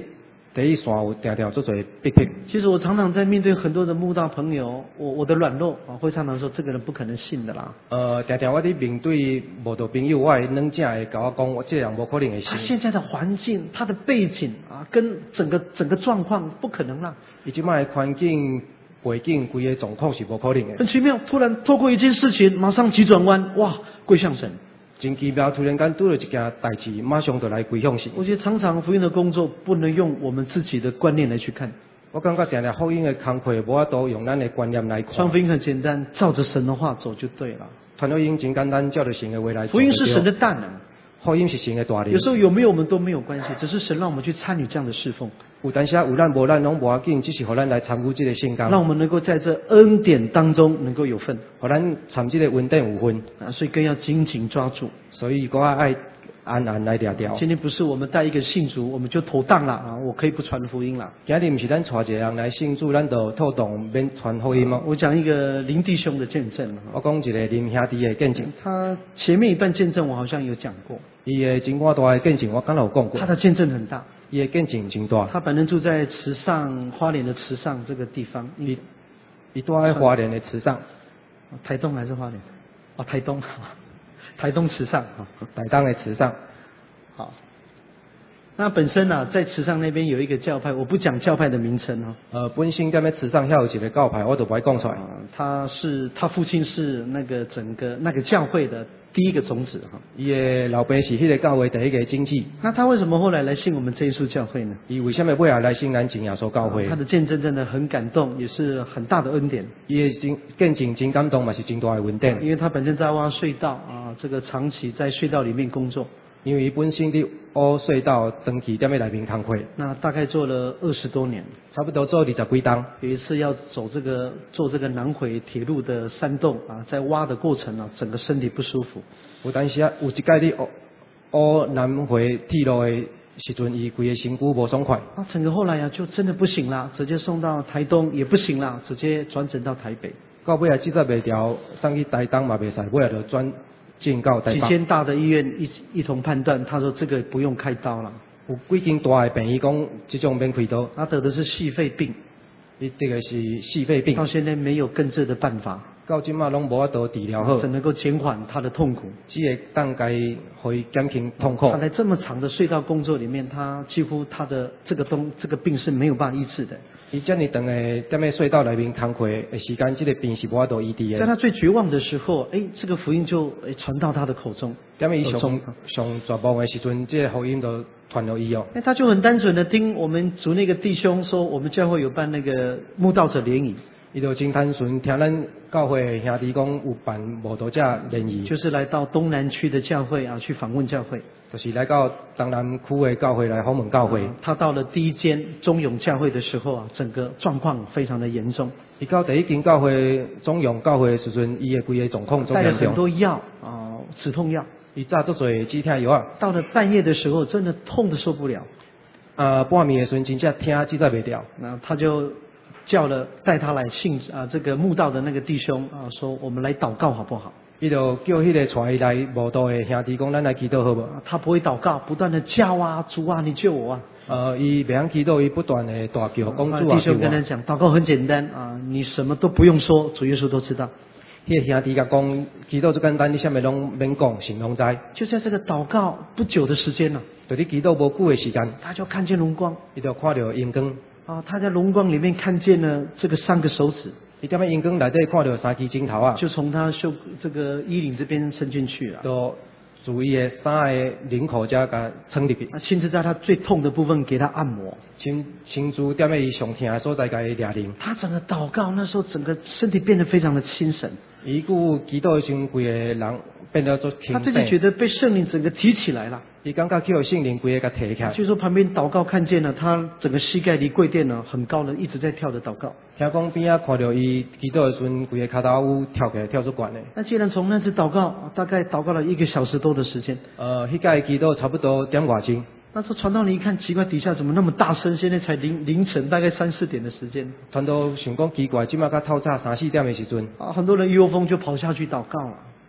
第一线有定定做侪逼迫。 其实我常常在面对很多的慕道朋友，我我的软弱啊，会常常说这个人不可能信的啦。 呃，定定我伫面对慕道朋友，我会软正会甲我讲，我这人无可能会他信。 现在的环境，他的背景啊，跟整个整个状况不可能啦。 伊即摆环境背景规个状况是无可能的。 很奇妙，突然透过一件事情，马上急转弯，哇，归向神。 真奇妙，突然间拄到一件代志，马上就来归向神。 我觉得常常福音的工作不能用我们自己的观念来去看。 我感觉定定福音的工课，无法度用咱的观念来看。 传福音很简单，照着神的话走就对了。 传福音真简单，照着神的话来做。 福音是神的大能， 福音是神的大能。 有时候有没有我们都没有关系，只是神让我们去参与这样的侍奉。 有当时有咱无咱拢无要紧，只是互咱来参与这个圣工。 让我们能够在这恩典当中能够有份， 互咱参这个恩典有份。 啊，所以更要紧紧抓住。 所以我爱安安来聊聊。 今天不是我们带一个信主，我们就妥当了啊！我可以不传福音了。 今日不是咱带一个人来信主，咱就妥当免传福音吗？ 我讲一个林弟兄的见证。 我讲一个林兄弟的见证。 他前面一段见证我好像有讲过。 伊的真大的见证我刚才有讲过。 他的见证很大。 伊的见证真大。 他本人住在池上花莲的池上这个地方。 伊伊住在花莲的池上。 台东还是花莲？哦，台东。台东池上。 台东的池上。 好。那本身呢、啊，在池上那边有一个教派，我不讲教派的名称哦。 呃，本身在那池上还有一个教派，我都不会讲出来。 呃、他是他父亲是那个整个那个教会的第一个种子哈。 伊的老爸是迄个教会第一个经济。 那他为什么后来来信我们这一处教会呢？ 伊为什么会来信咱真耶稣教会？ 他的见证真的很感动，也是很大的恩典。 伊的真见证真感动嘛，是真大的恩典。 因为他本身在挖隧道啊，这个长期在隧道里面工作。 因为伊本身伫挖隧道长期踮咧内面工课， 那大概做了二十多年， 差不多做二十几档。 有一次要走这个做这个南回铁路的山洞啊，在挖的过程啊，整个身体不舒服。 有当时啊，有一届伫挖挖南回铁路的时阵，伊规个身躯无爽快。 啊，整个后来啊，就真的不行了，直接送到台东也不行了，直接转诊到台北。 到尾啊，实在袂调，送去台东嘛袂使，尾啊就转。进告台北几间大的医院一一同判断，他说这个不用开刀了。 有几间大的病院讲，这种免开刀。 他得的是细肺病， 伊这个是细肺病， 到现在没有根治的办法。 到今嘛拢无法度治疗好， 只能够减缓他的痛苦， 只会当该会减轻痛苦。 他在这么长的隧道工作里面，他几乎他的这个东这个病是没有办法医治的。 伊这么长的踮咧隧道内面工课的时间，这个病是无法度医治的。 在他最绝望的时候，哎，这个福音就传到他的口中。 踮咧伊上上绝望的时阵，这个福音就传到伊哦。 哎，他就很单纯的听我们族那个弟兄说，我们教会有办那个慕道者联谊。 伊就真单纯听咱教会兄弟讲有办慕道者联谊， 就是来到东南区的教会啊，去访问教会， 就是来到东南区的教会来访问教会。 嗯、他到了第一间中永教会的时候啊，整个状况非常的严重。 伊到第一间教会中永教会的时阵，伊的规个状况最严重。 带了很多药啊、呃，止痛药。 伊炸做侪止痛药啊。 到了半夜的时候，真的痛得受不了。 啊，半暝的时阵真正听止在袂掉。 那他就叫了带他来信啊，这个慕道的那个弟兄啊，说我们来祷告好不好？ 伊就叫迄个带伊来慕道的兄弟讲，咱来祈祷好不好？ 他不会祷告，不断的叫啊，主啊，你救我啊！ 呃，伊袂晓祈祷，伊不断的大叫，讲主啊， 弟兄跟他讲，祷告很简单啊，你什么都不用说，主耶稣都知道。 迄个兄弟甲讲，祈禱最簡單，你啥物攏免講，神攏知。 就在這個禱告不久的時間呢， 就你祈禱無久的時間， 他就看見榮光， 伊就看到陽光。 啊，他在榮光裡面看見了這個三個手指， 伊踮喺陽光內底看到三支指頭啊， 就從他袖這個衣領這邊伸進去了。 就注意的衫的領口遮甲穿入去。 啊，親自在他最痛的部分給他按摩， 親親自踮喺伊上痛的所在甲伊抓靈。 他整個禱告那時候，整個身體變得非常的清神。 伊故祈禱的時候，規個人變得做清醒。 他自己覺得被聖靈整個提起來了。 伊感覺叫聖靈規個甲提起來。 據說旁邊禱告看見了，他整個膝蓋離櫃墊呢很高的，一直在跳着禱告。 聽講邊啊看到伊祈禱的時候，規個腳頭有跳起來跳出懸的。 那既然從那次禱告，大概禱告了一個小時多的時間。 呃，迄個祈禱差不多點外鐘。 那時候傳道人一看奇怪，底下怎麼那麼大聲？現在才凌凌晨大概三四點的時間。 傳道想講奇怪，即馬甲透早三四點的時陣， 啊，很多人一窩蜂就跑下去禱告了。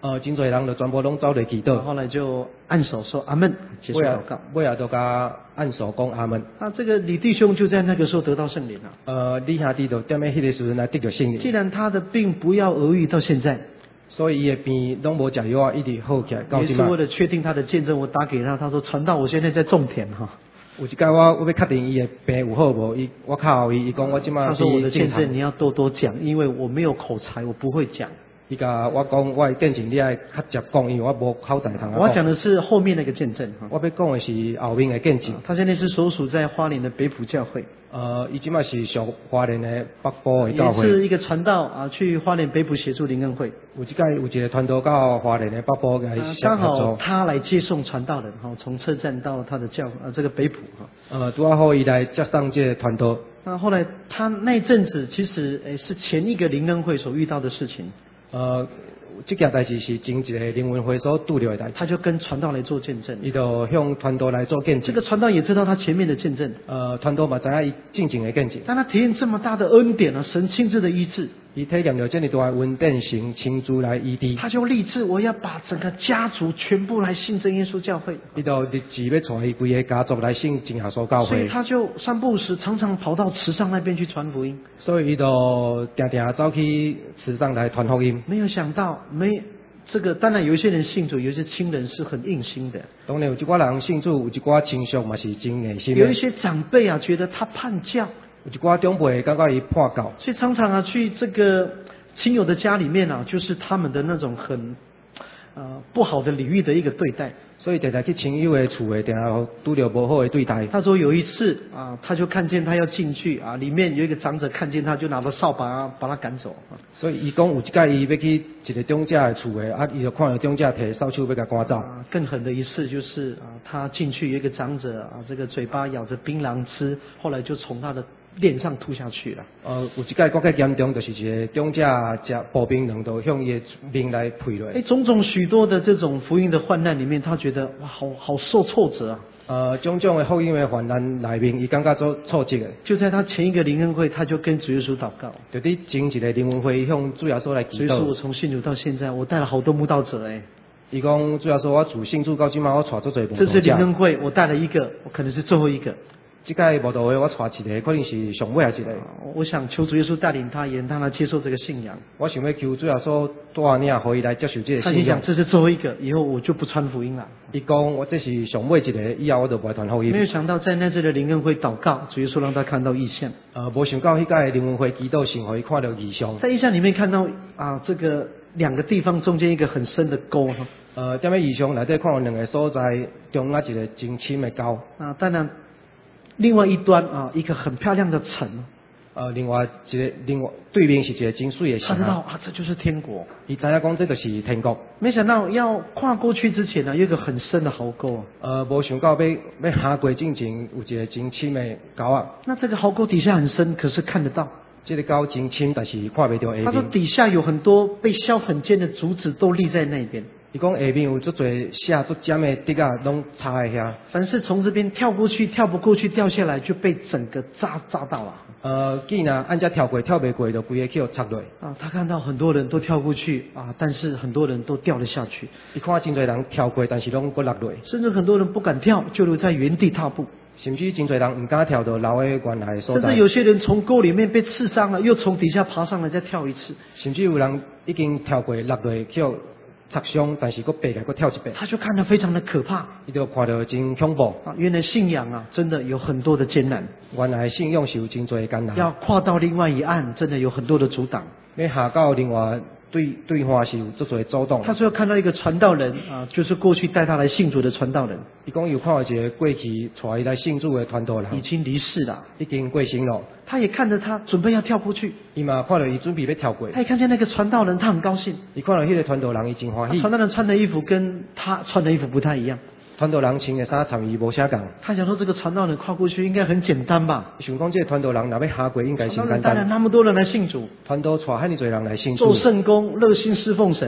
呃，真侪人就全部拢走来祈祷。 后来就按手说阿门，结束祷告。 尾啊，就甲按手讲阿门。 那这个李弟兄就在那个时候得到圣灵了。 呃，李兄弟就踮咧迄个时阵来得到圣灵。 既然他的病不药而愈到现在， 所以伊的病拢无食药啊，一直好起来。 也是为了确定他的见证，我打给他，他说传道，我现在在种田哈。 有一届我我要确定伊的病有好无，伊我靠伊，伊讲我即马。 他说我的见证你要多多讲，因为我没有口才，我不会讲。 伊甲我讲，我的见证你爱较直讲，因为我无口才通。 我讲的是后面那个见证哈。 我要讲的是后面的见证。 他现在是所属在花莲的北埔教会。 呃，伊即马是属花莲的北部的教会。 也是一个传道啊，去花莲北埔协助灵恩会。 有一届有一个传道到花莲的北部来协助。 刚好他来接送传道人哈，从车站到他的教啊这个北埔哈。 呃，拄好伊来接上这个传道。 那后来他那阵子其实诶是前一个灵恩会所遇到的事情。 呃。这件代志是前一个灵文会所拄到的代志， 他就跟传道来做见证， 伊就向传道来做见证。 这个传道也知道他前面的见证， 呃，传道嘛知影伊进前的见证。 但他体验这么大的恩典啊，神亲自的医治， 伊体验到这么大的恩典，神亲自来医治。 他就立志，我要把整个家族全部来信真耶稣教会。 伊就立志要带伊规个家族来信真耶稣教会。 所以他就三不五时常常跑到池上那边去传福音。 所以伊就定定走去池上来传福音。 没有想到，没。这个当然有一些人信主，有一些亲人是很硬心的。 当然有一寡人信主，有一寡亲属嘛是真硬心的。 有一些长辈啊，觉得他叛教； 有一寡长辈感觉伊叛教。 所以常常啊，去这个亲友的家里面啊，就是他们的那种很呃不好的礼遇的一个对待。 所以常常去亲友的厝的，定下拄到不好的对待。 他说有一次啊，他就看见他要进去啊，里面有一个长者看见他，就拿着扫把啊把他赶走。 所以伊讲有一届伊要去一个长者的厝的，啊，伊就看到长者摕扫帚要甲赶走。 啊，更狠的一次就是啊，他进去有一个长者啊，这个嘴巴咬着槟榔汁，后来就从他的脸上吐下去了。 呃，有一届更加严重，就是一个长者食薄冰榔，就向伊的面来呸落。 哎，种种许多的这种福音的患难里面，他觉得哇，好好受挫折啊。 呃，种种的福音的患难内面，伊感觉做挫折的。 就在他前一个灵恩会，他就跟主耶稣祷告。 就伫前一个灵恩会向主耶稣来祈祷。 所以说我从信主到现在，我带了好多慕道者哎。 伊讲主耶稣，我自信主到今嘛，我带做侪。 这次灵恩会，我带了一个，我可能是最后一个。 这届慕道会我带一个，可能是上尾一个。 我想求主耶稣带领他，也让他接受这个信仰。 我想要求主耶稣带领，可以来接受这个信仰。 他心想，这是最后一个，以后我就不传福音了。 伊讲我这是上尾一个，以后我就不会传福音。 没有想到在那次的灵恩会祷告，主耶稣让他看到异象。 呃，无想到迄届灵恩会祈祷神，可以看到异象。 在异象里面看到啊，这个两个地方中间一个很深的沟哈。 呃，踮咧异象内底看到两个所在，中间一个真深的沟。 啊，当然。另外一端啊，一个很漂亮的城。 呃，另外一个，另外对面是一个真水的城。 他知道啊，这就是天国。 伊知影讲这就是天国。 没想到要跨过去之前呢，有一个很深的壕沟。 呃，无想到要要下过之前有一个真深的沟啊。 那这个壕沟底下很深，可是看得到。 这个沟真深，但是看不到下面。 他说底下有很多被削很尖的竹子都立在那边。 伊讲下面有足侪下足尖的竹啊，拢插在遐。 凡是从这边跳过去、跳不过去、掉下来，就被整个扎扎到了。 呃，既然按遮跳过、跳不过，就规个去插落。 啊，他看到很多人都跳过去啊，但是很多人都掉了下去。 伊看真侪人跳过，但是拢搁落落。 甚至很多人不敢跳，就留在原地踏步。 甚至真侪人唔敢跳到老的原来的所在。 甚至有些人从沟里面被刺伤了，又从底下爬上来再跳一次。 甚至有人已经跳过落落去。擦伤，但是佫爬起来，佫跳一遍。 他就看得非常的可怕， 伊就看到真恐怖。 啊，原来信仰啊，真的有很多的艰难。 原来信仰是有真多的艰难。 要跨到另外一岸，真的有很多的阻挡。 要下到另外对对方是有足多的阻挡。 他说看到一个传道人啊，就是过去带他来信主的传道人。 伊讲有看到一个过去带伊来信主的传道人， 已经离世了， 已经过身了。 他也看着他准备要跳过去， 伊嘛看到伊准备要跳过。 他也看见那个传道人，他很高兴。 伊看到迄个传道人，伊真欢喜。 传道人穿的衣服跟他穿的衣服不太一样。 传道人穿的衫参与无啥共。 他想说这个传道人跨过去应该很简单吧？ 想讲这个传道人若要下过应该是简单。 带了那么多人来信主， 传道带遐尼多人来信主， 做圣工，热心侍奉神。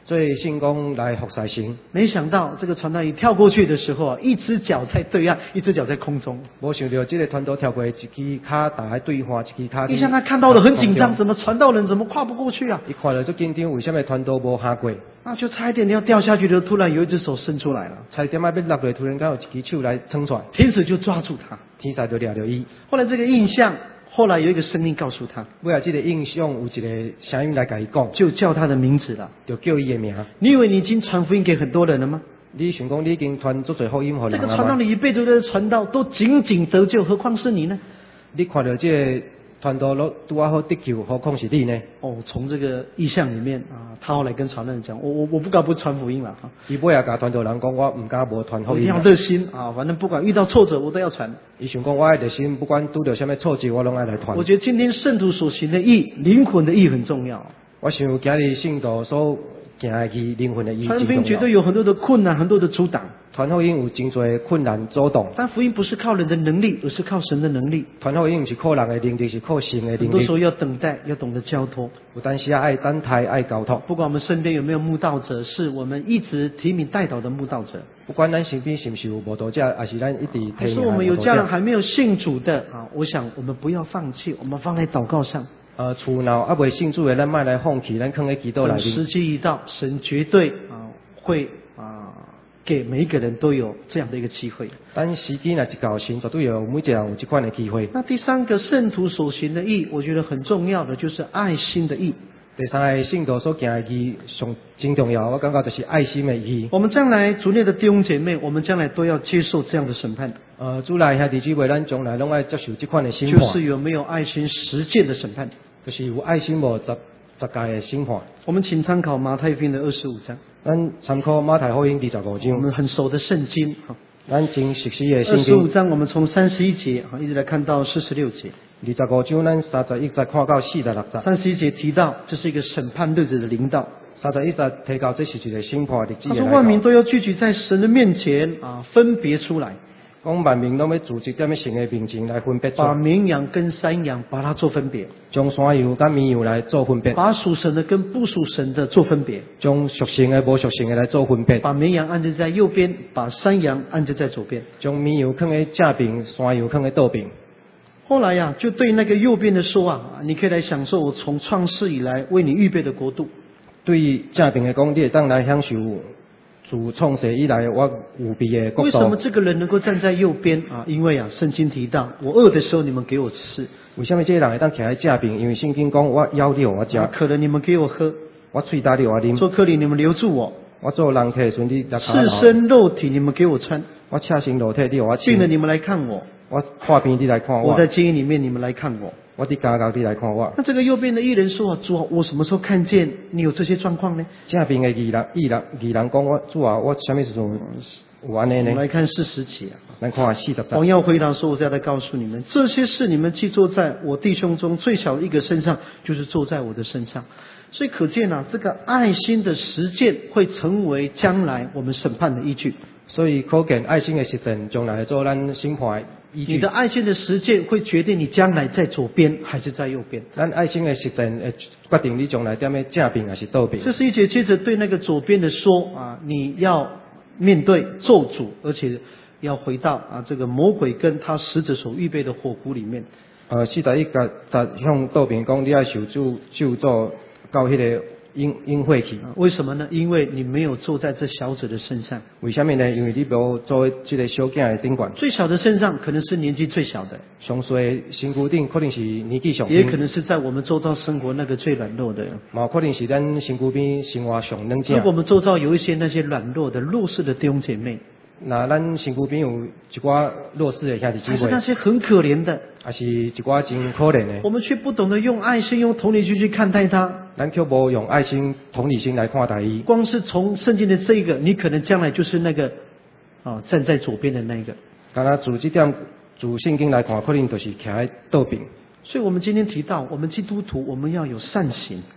做圣工来服侍神。 没想到这个传道一跳过去的时候啊，一只脚在对岸，一只脚在空中。 无想到这个传道跳过，一只脚打在对方，一只脚。 一下他看到了很紧张，怎么传道人怎么跨不过去啊？ 一看到就紧张，为什么传道无下过？ 那就差一点要掉下去的时候，突然有一只手伸出来了， 差一点要落落，突然间有一只手来撑出来， 天使就抓住他， 天使就抓着伊。 后来这个印象，后来有一个声音告诉他， 尾来这个印象有一个声音来跟伊讲， 就叫他的名字了， 就叫伊的名。 你以为你已经传福音给很多人了吗？ 你想讲你已经传足侪福音给人了吗？ 这个传道你一辈子都在传道，都仅仅得救，何况是你呢？ 你看到这个传道都拄啊好得救，何况是你呢？ 哦，从这个意象里面啊，他后来跟传道人讲，我我我不敢不传福音了哈。 伊尾也甲传道人讲，我唔敢无传福音。 我一定要热心啊，反正不管遇到挫折，我都要传。 伊想讲，我爱热心，不管拄到什么挫折，我拢爱来传。 我觉得今天圣徒所行的义，灵魂的义很重要。 我想今日信徒所行的义，灵魂的义传福音绝对有很多的困难，很多的阻挡。 传福音有真多困难阻挡， 但福音不是靠人的能力，而是靠神的能力。 传福音不是靠人的能力，是靠神的能力。 很多时候要等待，要懂得交托。 有当时要爱等待，爱交托。 不管我们身边有没有慕道者，是我们一直提名带导的慕道者。 不管咱身边是不是有慕道者，还是咱一直提名的慕道者。 还是我们有家人还没有信主的啊，我想我们不要放弃，我们放在祷告上。 呃，厝闹还未信主的，咱莫来放弃，咱放在祈祷内面。 时机一到，神绝对啊会啊给每一个人都有这样的一个机会。 但时机若一到，神绝对有每一个人有这款的机会。 那第三个圣徒所行的义，我觉得很重要的就是爱心的义。 第三个信徒所行的义上真重要，我感觉就是爱心的义。 我们将来族内的弟兄姐妹，我们将来都要接受这样的审判。 呃，主内兄弟姊妹，咱将来拢要接受这款的审判。 就是有没有爱心实践的审判。 就是有爱心无十十届的审判。 我们请参考马太福音的二十五章。 咱参考马太福音二十五章。 我们很熟的圣经。 咱真熟悉的圣经。 二十五章，我们从三十一节啊一直来看到四十六节。 二十五章，咱三十一节看到四十六节。 三十一节提到，这是一个审判日子的临到。 三十一节提到，这是一个审判日子的来到。 他说万民都要聚集在神的面前啊，分别出来。 讲万民拢要组织在神的面前来分别出。 把绵羊跟山羊把它做分别。 将山羊跟绵羊来做分别。 把属神的跟不属神的做分别。 将属神的无属神的来做分别。 把绵羊安置在右边，把山羊安置在左边。 将绵羊放在正边，山羊放在倒边。 后来呀、啊，就对那个右边的说啊，你可以来享受我从创世以来为你预备的国度。 对正边的讲，你会当来享受自创世以来我有备的国度。 为什么这个人能够站在右边啊？因为啊，圣经提到，我饿的时候你们给我吃。 为什么这个人会当徛在正边？因为圣经讲，我枵你我食， 渴了你们给我喝， 我喙干你我啉， 做客旅你们留住我， 我做人客顺你来赤身肉体你们给我穿， 我赤身肉体你我穿， 病了你们来看我， 我破病你来看我， 我在监狱里面你们来看我， 我伫监狱你来看我。 那这个右边的艺人说啊，主啊，我什么时候看见你有这些状况呢？ 正边的义人义人义人讲我主啊，我什么时候有安尼呢？ 我们来看四十节啊， 咱看四十节。 王耀回答说：“我再来告诉你们，这些事你们既坐在我弟兄中最小的一个身上，就是坐在我的身上。所以可见啊，这个爱心的实践会成为将来我们审判的依据。 所以可见爱心的实践将来做咱审判的依据。 你的爱心的实践会决定你将来在左边还是在右边。 咱爱心的实践会决定你将来踮咧正边还是倒边。” 这是一节接着对那个左边的说啊，你要面对咒诅，而且要回到啊这个魔鬼跟他使者所预备的火湖里面。 呃，四十一节向倒边讲，你要受咒咒诅到迄个阴阴晦去。 为什么呢？因为你没有坐在这小者的身上。 为什么呢？因为你无坐这个小囝的顶管。 最小的身上可能是年纪最小的， 上岁身躯顶可能是年纪上， 也可能是在我们周遭生活那个最软弱的， 嘛可能是咱身躯边生活上软如果我们周遭有一些那些软弱的弱势的弟兄姐妹， 那咱身躯边有一寡弱势的兄弟姊妹， 还是那些很可怜的， 还是一寡真可怜的， 我们却不懂得用爱心、用同理心去看待他， 咱却无用爱心、同理心来看待伊。 光是从圣经的这一个，你可能将来就是那个啊站在左边的那一个。 刚才从这点，从圣经来看，可能就是徛在倒边。 所以我们今天提到，我们基督徒我们要有善行。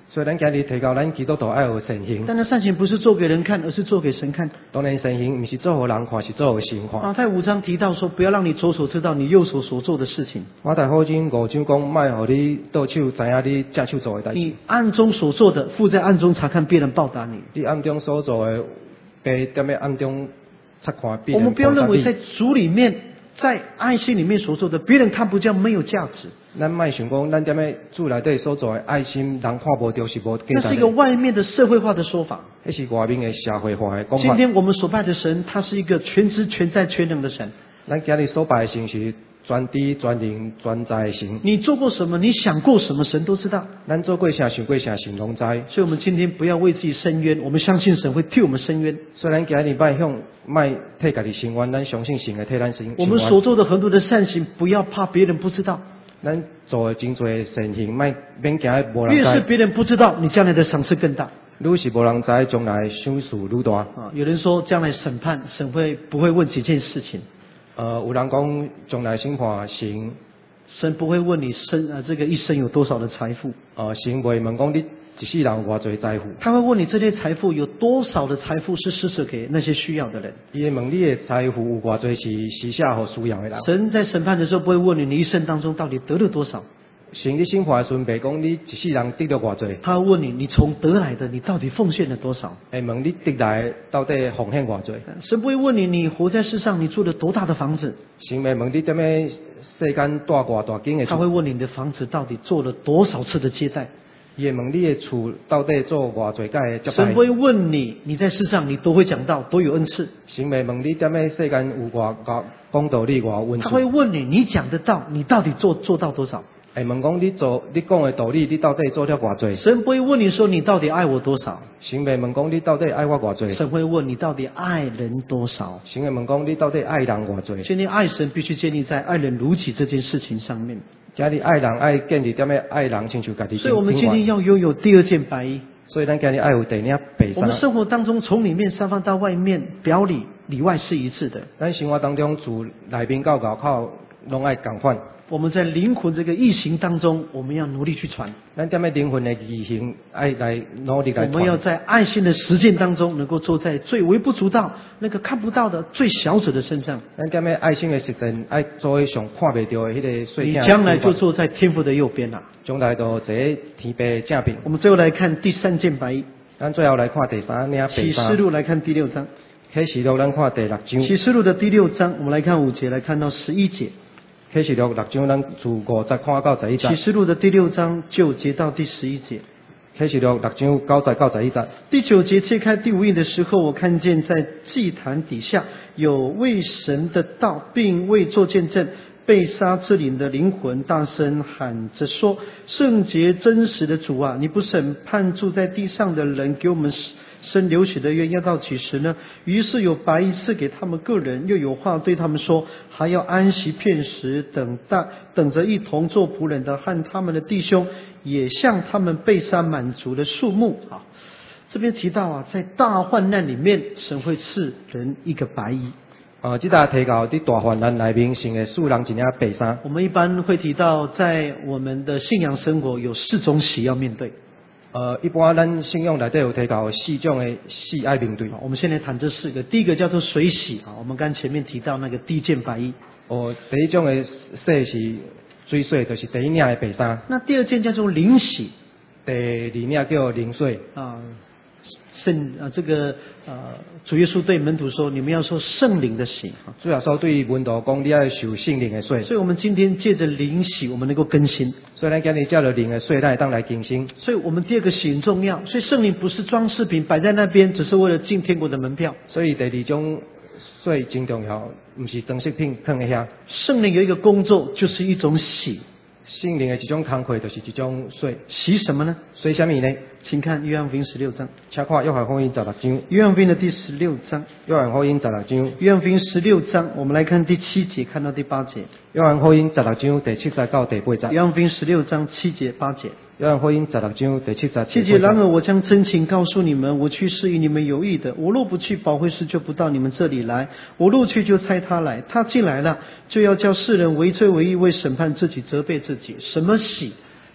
所以咱今日提到咱基督徒爱有善行。 但那善行不是做给人看，而是做给神看。 当然善行不是做给人看，是做给神看。 马太五章提到说，不要让你左手知道你右手所做的事情。 马太福音五章讲，卖互你倒手知影你正手做的代志。 你暗中所做的，父在暗中查看，必然报答你。 你暗中所做的，被踮咧暗中察看，必然报答你。 我们不要认为在主里面，在爱心里面所做的，别人看不见，没有价值。 咱莫想讲，咱踮咧主内底所做的爱心，人看不到是无价值。 那是一个外面的社会化的说法。 那是外面的社会化的讲法。 今天我们所拜的神，他是一个全知全在全能的神。 咱今日所拜的神是全知全能全在的神。 你做过什么，你想过什么，神都知道。 咱做过啥，想过啥，神拢知。 所以，我们今天不要为自己伸冤，我们相信神会替我们伸冤。 所以咱今日莫向莫替家己伸冤，咱相信神会替咱伸冤。 我们所做的很多的善行，不要怕别人不知道。 咱做的真多善行，莫免惊无人知。 越是别人不知道，你将来的赏赐更大。 愈是无人知，将来赏赐愈大。 啊，有人说将来审判，神会不会问几件事情？ 呃，有人讲将来审判神， 神不会问你生呃这个一生有多少的财富。 呃，神袂问讲你一世人有偌侪财富。 他会问你这些财富有多少的财富是施舍给那些需要的人。 伊会问你的财富有偌侪是施舍给需要的人。 神在审判的时候不会问你你一生当中到底得了多少。 神在审判的时阵，袂讲你一世人得了偌侪。 他会问你，你从得来的，你到底奉献了多少？ 会问你得来到底奉献偌侪。 神不会问你，你活在世上你住了多大的房子。 神袂问你踮咧世间住偌大间的厝。 他会问你的房子到底做了多少次的接待。 伊会问你的厝到底做偌侪届的接待。 神不会问你，你在世上你多会讲道，多有恩赐。 神袂问你踮咧世间有偌偌讲道理偌有恩赐。 他会问你，你讲的道，你到底做做到多少？ 会问讲你做你讲的道理，你到底做了偌侪？ 神不会问你说你到底爱我多少。 神袂问讲你到底爱我偌侪。 神会问你到底爱人多少。 神会问讲你到底爱人偌侪。 今天爱神必须建立在爱人如己这件事情上面。 家里爱人爱建立踮咧爱人亲像家己。 所以我们今天要拥有第二件白衣。 所以咱今日爱有第二件白衫。 我们生活当中从里面散发到外面，表里里外是一致的。 咱生活当中自内面到外口拢爱共款。 我们在灵魂这个异行当中，我们要努力去传。 咱踮咧灵魂的异行，爱来努力来传。 我们要在爱心的实践当中，能够做在最微不足道、那个看不到的最小者的身上。 咱踮咧爱心的实践，爱做上看袂到的迄个碎。 你将来就坐在天父的右边啦。 将来就坐天父的正边。 我们最后来看第三件白衣。 咱最后来看第三件白衫。 启示录来看第六章。 启示录咱看第六章。 启示录的第六章，我们来看五节，来看到十一节。 启示录六章，咱从五节看到十一节。 启示录的第六章九节到第十一节。 启示录六章九节到十一节。 第九节切开第五印的时候，我看见在祭坛底下有为神的道，并为做见证被杀之灵的灵魂，大声喊着说：圣洁真实的主啊，你不审判住在地上的人，给我们生流血的冤要到几时呢？于是有白衣赐给他们个人，又有话对他们说，还要安息片时，等待等着一同做仆人的和他们的弟兄，也向他们被杀满足的数目。啊，这边提到啊，在大患难里面，神会赐人一个白衣。 呃，这大提到伫大患难内面，神会赐人一件白衫。 我们一般会提到，在我们的信仰生活有四种喜要面对。 呃，一般咱信仰内底有提到四种的喜爱面对。 我们先来谈这四个。第一个叫做水洗啊，我们刚前面提到那个第一件白衣。 哦，第一种的洗是水洗，就是第一领的白衫。 那第二件叫做灵洗， 第二领叫灵洗啊。圣啊，这个呃，主耶稣对门徒说：“你们要说圣灵的洗。” 主耶稣对门徒讲：“你要受圣灵的洗。” 所以，我们今天借着灵洗，我们能够更新。 所以，咱今日借着灵的洗，咱当来更新。 所以我们第二个洗很重要。所以，圣灵不是装饰品，摆在那边，只是为了进天国的门票。 所以，第二种洗真重要，不是装饰品放在遐。 圣灵有一个工作，就是一种洗。 圣灵的一种工作，就是一种洗。 洗什么呢？ 洗什么呢？ 请看约翰福音十六章。 请看约翰福音十六章。 约翰福音的第十六章。 约翰福音十六章。 约翰福音十六章，我们来看第七节，看到第八节。 约翰福音十六章第七节到第八节。 约翰福音十六章七节八节。 约翰福音十六章第七节。 七节，然而我将真情告诉你们，我去是与你们有益的。我若不去，保惠师就不到你们这里来；我若去，就差他来。他进来了，就要叫世人为罪为义，为审判自己，责备自己。什么洗？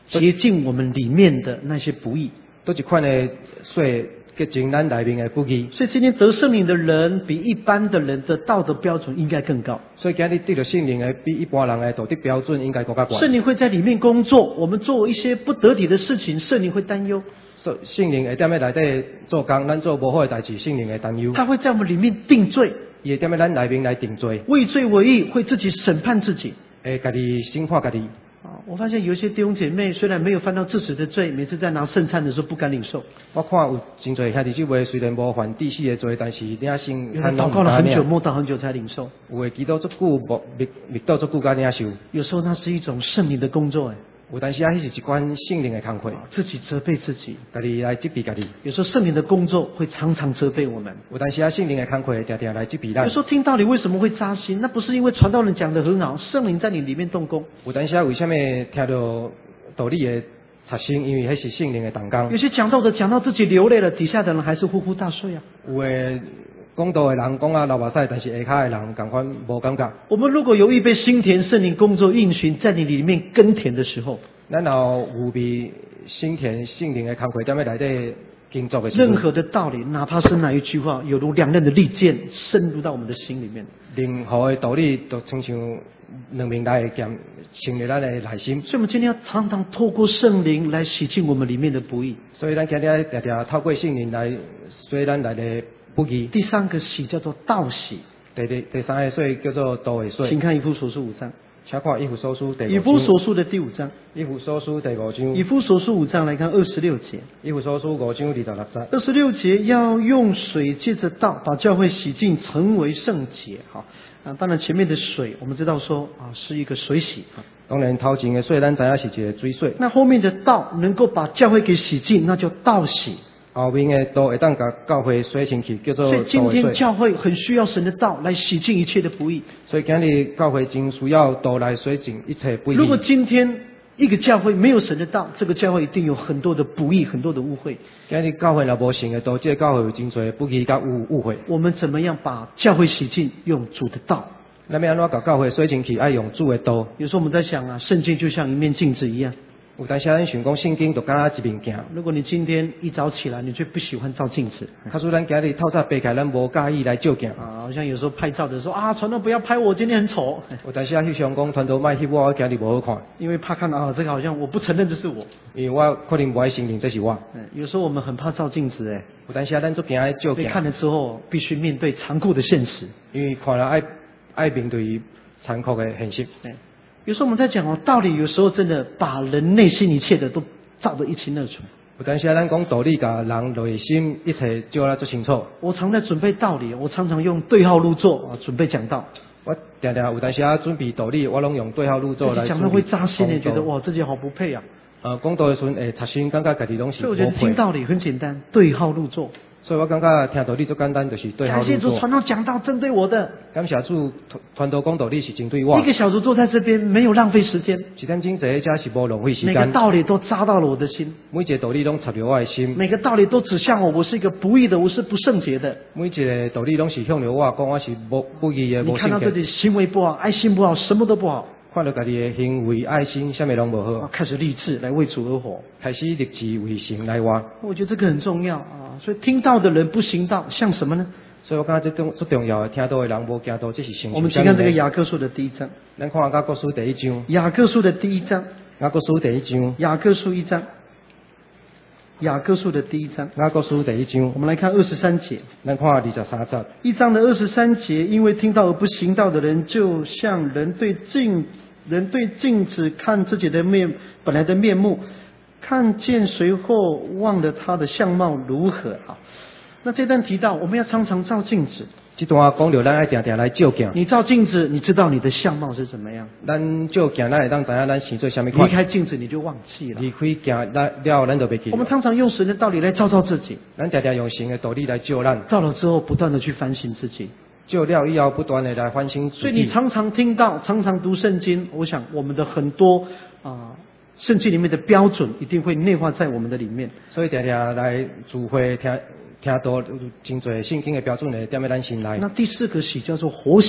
洁净我们里面的那些不义。 都一款的水洁净咱内面的不义。 所以今天得圣灵的人，比一般的人的道德标准应该更高。 所以今日得到圣灵的，比一般人的道德标准应该更加高。 圣灵会在里面工作，我们做一些不得体的事情，圣灵会担忧。 所以圣灵会踮咧内底做工，咱做无好的代志，圣灵会担忧。 他会在我们里面定罪， 伊会踮咧咱内面来定罪。 为罪为义，会自己审判自己。 会家己审判家己。 啊，我发现有一些弟兄姐妹虽然没有犯到致死的罪，每次在拿圣餐的时候不敢领受。 我看有真侪兄弟姊妹虽然无犯致死的罪，但是领圣餐祷告了很久，默祷很久才领受。 有的祈祷足久，无密密祷足久才领受。 有时候那是一种圣灵的工作，哎。 有当时啊，迄是一款圣灵的工课， 自己责备自己， 家己来责备家己。 有时候圣灵的工作会常常责备我们。 有当时啊，圣灵的工课常常来责备咱。 有时候听道理为什么会扎心？那不是因为传道人讲的很好，圣灵在你里面动工。 有当时啊，为什么听到道理的插心？因为迄是圣灵的动工。 有些讲道的讲到自己流泪了，底下的人还是呼呼大睡啊。 有的讲道的人讲啊流目屎，但是下骹的人同款无感觉。 我们如果有预备心田圣灵工作运行在你里面耕田的时候， 咱有有备心田圣灵的工课，踮咧内底工作的时候， 任何的道理，哪怕是哪一句话，有如两刃的利剑，深入到我们的心里面。 任何的道理都亲像两面来的剑，侵入咱的内心。 所以，我们今天要常常透过圣灵来洗净我们里面的不义。 所以，咱今日常常透过圣灵来洗咱内的不义。 第三个洗叫做道洗。 第第第三个水叫做道的水。 请看以弗所书五章。 请看以弗所书第五章。 以弗所书的第五章。 以弗所书第五章。 以弗所书五章来看二十六节。 以弗所书五章二十六节。 二十六节要用水借着道把教会洗净，成为圣洁。好啊，当然前面的水我们知道说啊是一个水洗啊。 当然头前的水咱知影是一个水水。 那后面的道能够把教会给洗净，那叫道洗。 后面的道会当甲教会洗清去，叫做道的水。 所以今天教会很需要神的道来洗净一切的不义。 所以今日教会真需要道来洗净一切不义。 如果今天一个教会没有神的道，这个教会一定有很多的不义，很多的误会。 今日教会若无神的道，这个教会有真侪不义甲误误会。 我们怎么样把教会洗净？用主的道。 咱要安怎甲教会洗净去？爱用主的道。 有时候我们在想啊，圣经就像一面镜子一样。 有当时咱想讲圣经就敢若一面镜。 如果你今天一早起来，你就不喜欢照镜子。 他说咱今日透早爬起来，咱无介意来照镜。 啊，好像有时候拍照的时候啊，传道不要拍我，今天很丑。 有当时啊，去想讲传道卖翕我，我今日无好看。 因为怕看到啊，这个好像我不承认这是我。 因为我可能不爱承认这是我。 嗯，有时候我们很怕照镜子，哎。 有当时啊，咱做惊爱照镜。 被看了之后，必须面对残酷的现实。 因为看了爱爱面对残酷的现实。 对。有时候我们在讲哦，道理有时候真的把人内心一切的都照得一清二楚。 有当时咱讲道理，甲人内心一切照得足清楚。 我常在准备道理，我常常用对号入座啊，准备讲道。 我常常有当时啊准备道理，我拢用对号入座来。 讲到会扎心的，觉得哇自己好不配啊。 呃，讲道的时阵会插心，感觉家己拢是。 所以我觉得听道理很简单，对号入座。 所以我感觉听道理最简单，就是对号入座。 感谢主传道讲道针对我的。 感谢主传道讲道理是针对我。 一个小时坐在这边，没有浪费时间。 一点钟坐在这是无浪费时间。 每个道理都扎到了我的心。 每一个道理拢插入我的心。 每个道理都指向我，我是一个不义的，我是不圣洁的。 每一个道理拢是向着我，讲我是不不义的，无圣洁。 你看到自己行为不好，爱心不好，什么都不好。 看到家己的行为、爱心，什么拢无好。 开始立志来为主而活， 开始立志为神来活。 我觉得这个很重要啊！所以听道的人不行道，像什么呢？ 所以我感觉这种最重要的，听到的人无行道，这是成就。 我们请看这个雅各书的第一章。 咱看雅各书第一章。 雅各书的第一章。 雅各书第一章。 雅各书一章。雅各书的第一章。 雅各书第一章。 我们来看二十三节。 咱看二十三节。 一章的二十三节，因为听道而不行道的人，就像人对镜。人对镜子看自己的面本来的面目，看见随后忘了他的相貌如何啊？那这段提到我们要常常照镜子。 这段讲到咱爱定定来照镜。 你照镜子，你知道你的相貌是怎么样？ 咱照镜，咱会当知影咱生做什么款。 离开镜子你就忘记了。 离开镜了了，咱就袂记。 我们常常用神的道理来照照自己。 咱常常用神的道理来照咱。 照了之后，不断的去反省自己。 照了以后，不断的来反省自己。 所以你常常听到，常常读圣经，我想我们的很多啊、呃，圣经里面的标准一定会内化在我们的里面。 所以常常来聚会听听到真侪圣经的标准的踮在咱心内。 那第四个洗叫做活洗。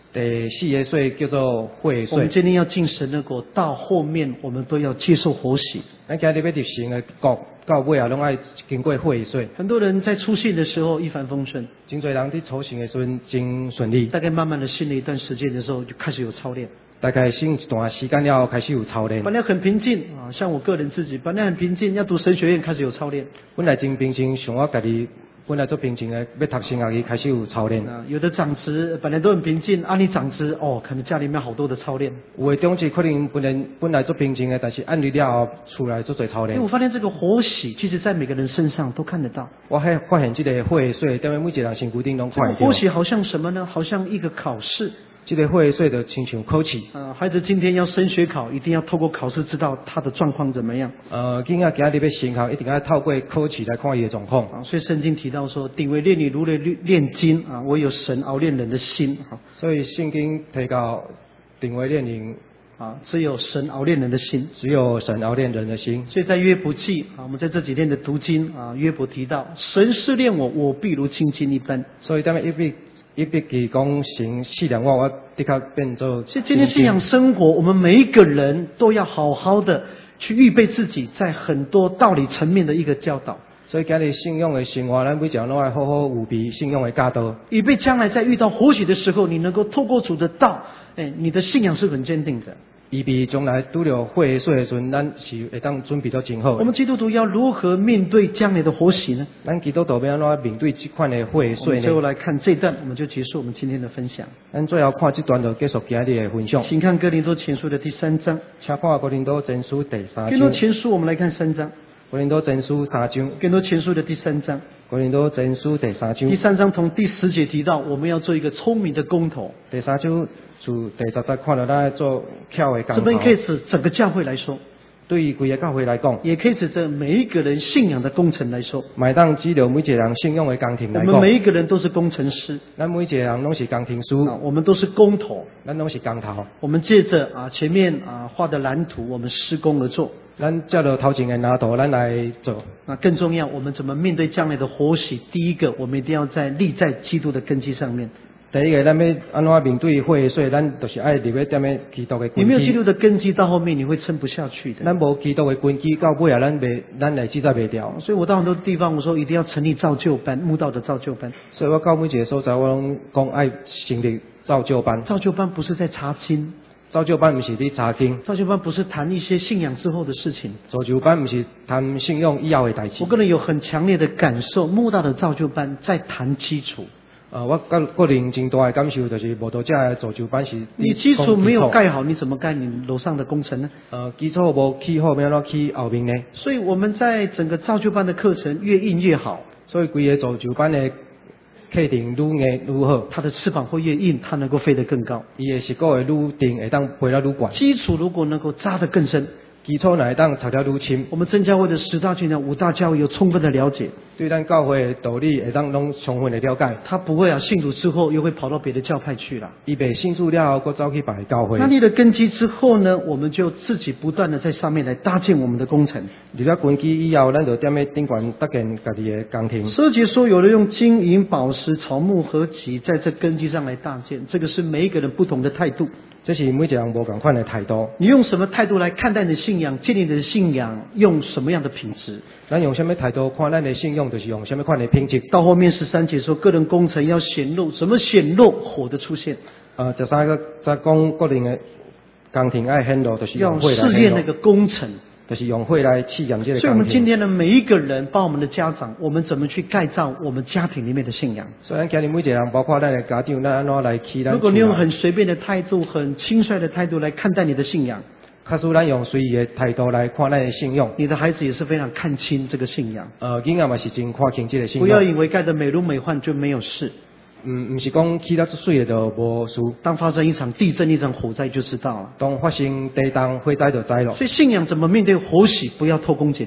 第四个水叫做会水。 我们今天要进神的国，到后面我们都要接受活洗。 咱今日要入神的国，到尾啊，拢爱经过会水。 很多人在出信的时候一帆风顺， 真侪人伫初信的时阵真顺利。 大概慢慢的信了一段时间的时候，就开始有操练。 大概信一段时间了，开始有操练。 本来很平静啊，像我个人自己，本来很平静，要读神学院开始有操练。 本来真平静，像我家己本来做平静的，要读神学院开始有操练。 啊，有的长职本来都很平静，啊，你长职哦，可能家里面好多的操练。 有的长职可能本来本来做平静的，但是按你了后出来做做操练。 因为我发现这个活洗，其实在每个人身上都看得到。 我还发现这个会水，在每一个人身躯顶拢看得到。 活洗好像什么呢？好像一个考试。 这个会水就亲像考试。 呃，孩子今天要升学考，一定要透过考试知道他的状况怎么样。 呃，囡仔今日要升考，一定要透过考试来看伊的状况。 啊，所以圣经提到说，鼎为炼女，如为炼金啊，我有神熬炼人的心。啊， 所以圣经提到鼎为炼人啊，只有神熬炼人的心， 只有神熬炼人的心。 所以在约伯记啊，我们在这几天的读经啊，约伯提到神试炼我，我必如精金一般。 所以咱们一笔一笔记讲神试炼我，我的确变做。 所以今天信仰生活，我们每一个人都要好好的去预备自己，在很多道理层面的一个教导。 所以今日信仰的生活，咱每一个人都要好好有备信仰的教导， 以备将来在遇到活洗的时候，你能够透过主的道，哎，你的信仰是很坚定的。 以备将来拄了会水的时阵，咱是会当准备到真好。 我们基督徒要如何面对将来的活洗呢？ 咱基督徒要安怎面对这款的会水呢？ 最后来看这段，我们就结束我们今天的分享。 咱最后看这段就结束今日的分享。 请看哥林多前书的第三章。 请看哥林多前书第三章。 哥林多前书我们来看三章。 哥林多前书三章。 哥林多前书的第三章。 哥林多前书第三章。 第三章从第十节提到，我们要做一个聪明的工头。 第三章从第十节看到咱做巧的工头。 这边可以指整个教会来说， 对于规个教会来讲， 也可以指着每一个人信仰的工程来说。 买当指着每一个人信仰的工程来讲， 我们每一个人都是工程师， 咱每一个人拢是工程师， 啊，我们都是工头， 咱拢是工头。 我们借着啊前面啊画的蓝图，我们施工而做。 咱照着头前的蓝图，咱来做。 那更重要，我们怎么面对将来的活洗？第一个，我们一定要在立在基督的根基上面。 第一个，咱要安怎面对会水，咱就是爱立在踮咧基督的根基。 你没有基督的根基，到后面你会撑不下去的。 咱无基督的根基，到尾啊，咱袂，咱来记载袂掉。 所以我到很多地方，我说一定要成立造就班，慕道的造就班。 所以我到每一个所在，我拢讲爱成立造就班。 造就班不是在查经。 造就班不是在查经， 造就班不是谈一些信仰之后的事情。 造就班不是谈信仰以后的代志。 我个人有很强烈的感受，慕道的造就班在谈基础。 呃，我个个人真大的感受就是，无道者的造就班是。 你基础没有盖好，你怎么盖你楼上的工程呢？ 呃，基础无起好，要怎起后面呢？ 所以我们在整个造就班的课程越硬越好。 所以规个造就班的课程愈硬愈好， 它的翅膀会越硬，它能够飞得更高。 伊的石膏会愈定，会当飞得愈高。 基础如果能够扎得更深， 基础乃会当插得愈深。 我们真教会的十大教养、五大教会有充分的了解， 对咱教会的道理会当拢充分的了解。 他不会啊，信主之后又会跑到别的教派去了。 伊被信主了后，佫走去别的教会。 那立了根基之后呢，我们就自己不断的在上面来搭建我们的工程。 立了根基以后，咱就踮咧顶悬搭建家己的工程。 十二节说，有人用金银宝石、草木和己在这根基上来搭建，这个是每一个人不同的态度。 这是每一个人无同款的态度。 你用什么态度来看待你的信仰？建立你的信仰用什么样的品质？ 咱用什么态度看咱的信仰，就是用什么款的品质。 到后面十三节说，个人工程要显露，怎么显露？火的出现。 呃，十三个再讲个人的工程爱显露，就是用火来显露。 要试验那个工程。 就是用火来试验这个工程。 所以我们今天的每一个人，包括我们的家长，我们怎么去盖造我们家庭里面的信仰？ 所以咱今日每一个人，包括咱的家长，咱安怎来起咱。 如果你用很随便的态度、很轻率的态度来看待你的信仰， 假使咱用随意的态度来看咱的信仰， 你的孩子也是非常看清这个信仰。 呃，囡仔嘛是真看清这个信仰。 不要以为盖得美轮美奂就没有事。 嗯，不是讲起得出水的就无事。 当发生一场地震、一场火灾就知道了。 当发生地动、火灾就知了。 所以信仰怎么面对火洗，不要偷工减料。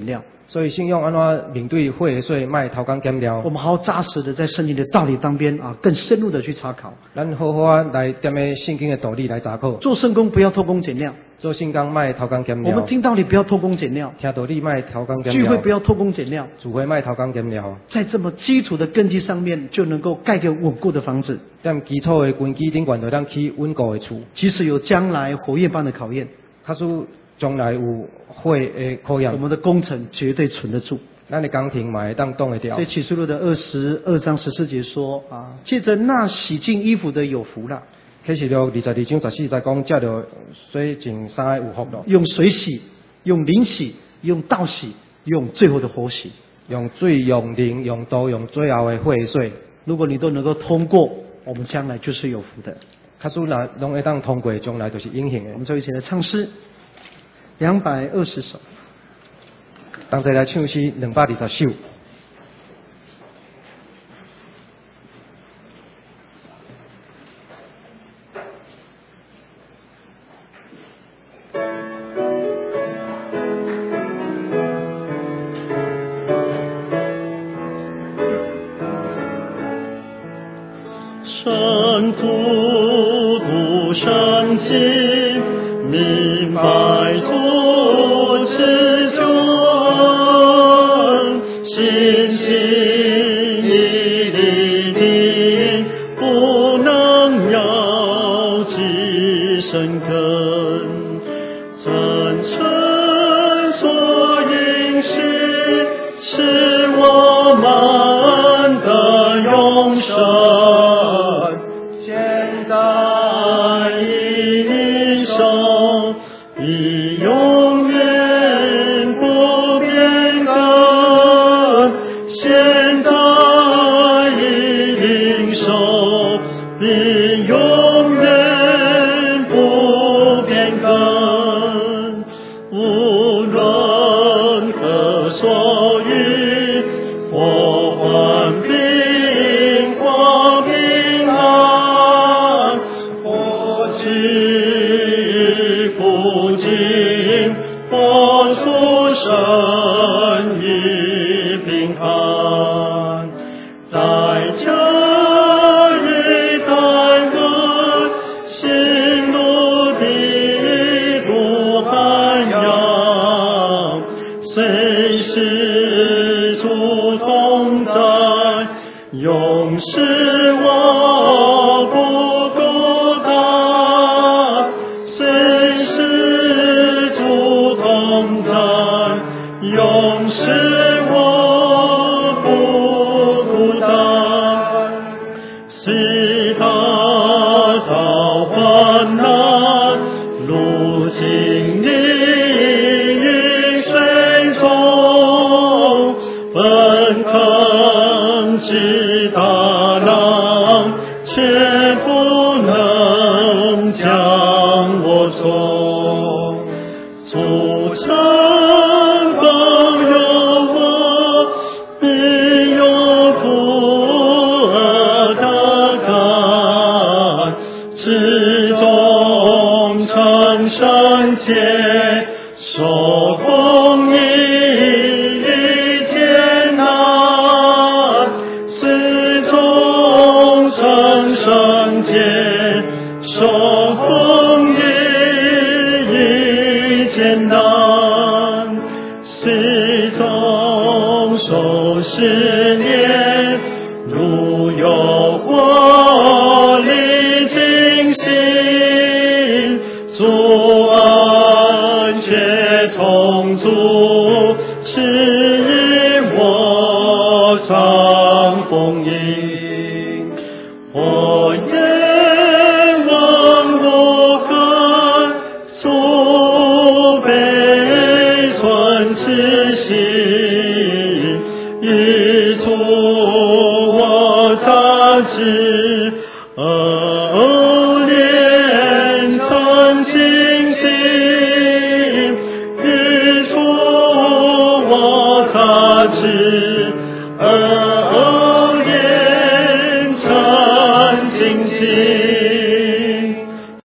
所以信用安怎面对火的水，卖头干减料。 我们好好扎实的在圣经的道理当边啊，更深入的去查考。 咱好好啊来踮咧圣经的道理来查考。 做圣工不要偷工减料， 做圣工卖头干减料。 我们听道理不要偷工减料， 听道理卖头干减料。 聚会不要偷工减料， 聚会卖头干减料。 在这么基础的根基上面，就能够盖个稳固的房子。 踮基础的根基顶悬，就当起稳固的厝。 即使有将来火焰般的考验， 假使将来有火的考验， 我们的工程绝对存得住。 咱的工程嘛会当挡得掉。 所以启示录的二十二章十四节说啊，借着那洗净衣服的有福了。 启示录二十二章十四节讲，借着洗净衫的有福咯。 用水洗，用灵洗，用道洗，用最后的火洗。 用水、用灵、用刀、用最后的火水。 如果你都能够通过，我们将来就是有福的。 假使若拢会当通过，将来就是永恒的。 我们就一起来唱诗，两百二十首。 同齐来唱诗两百二十首。 深读读圣经，明白主之救恩，信心一粒粒，不能摇其深根，真诚所应许，是我们的永生。以永远不变更，现在已领受，并永远不变更。无论何所遇，或患病或平安，或惧不惊，或出生于平安，在家与在外，心路的路涵养，随时主同在，永是我不孤单，随时主同在，永是我不孤单。是他造患难，路经历于水中，奔腾之大浪，却不能将我冲。主曾保佑我，必有苦而得甘，至终成圣洁，受公义与艰难，至终成圣洁，受公义与艰难，始终受试炼，如有活力清醒，主恩却充足，赐予我常丰盈。火焰往我看，储备存痴心，一处我杂志，哦，炼成清净，一处我杂志，哦，炼成清净。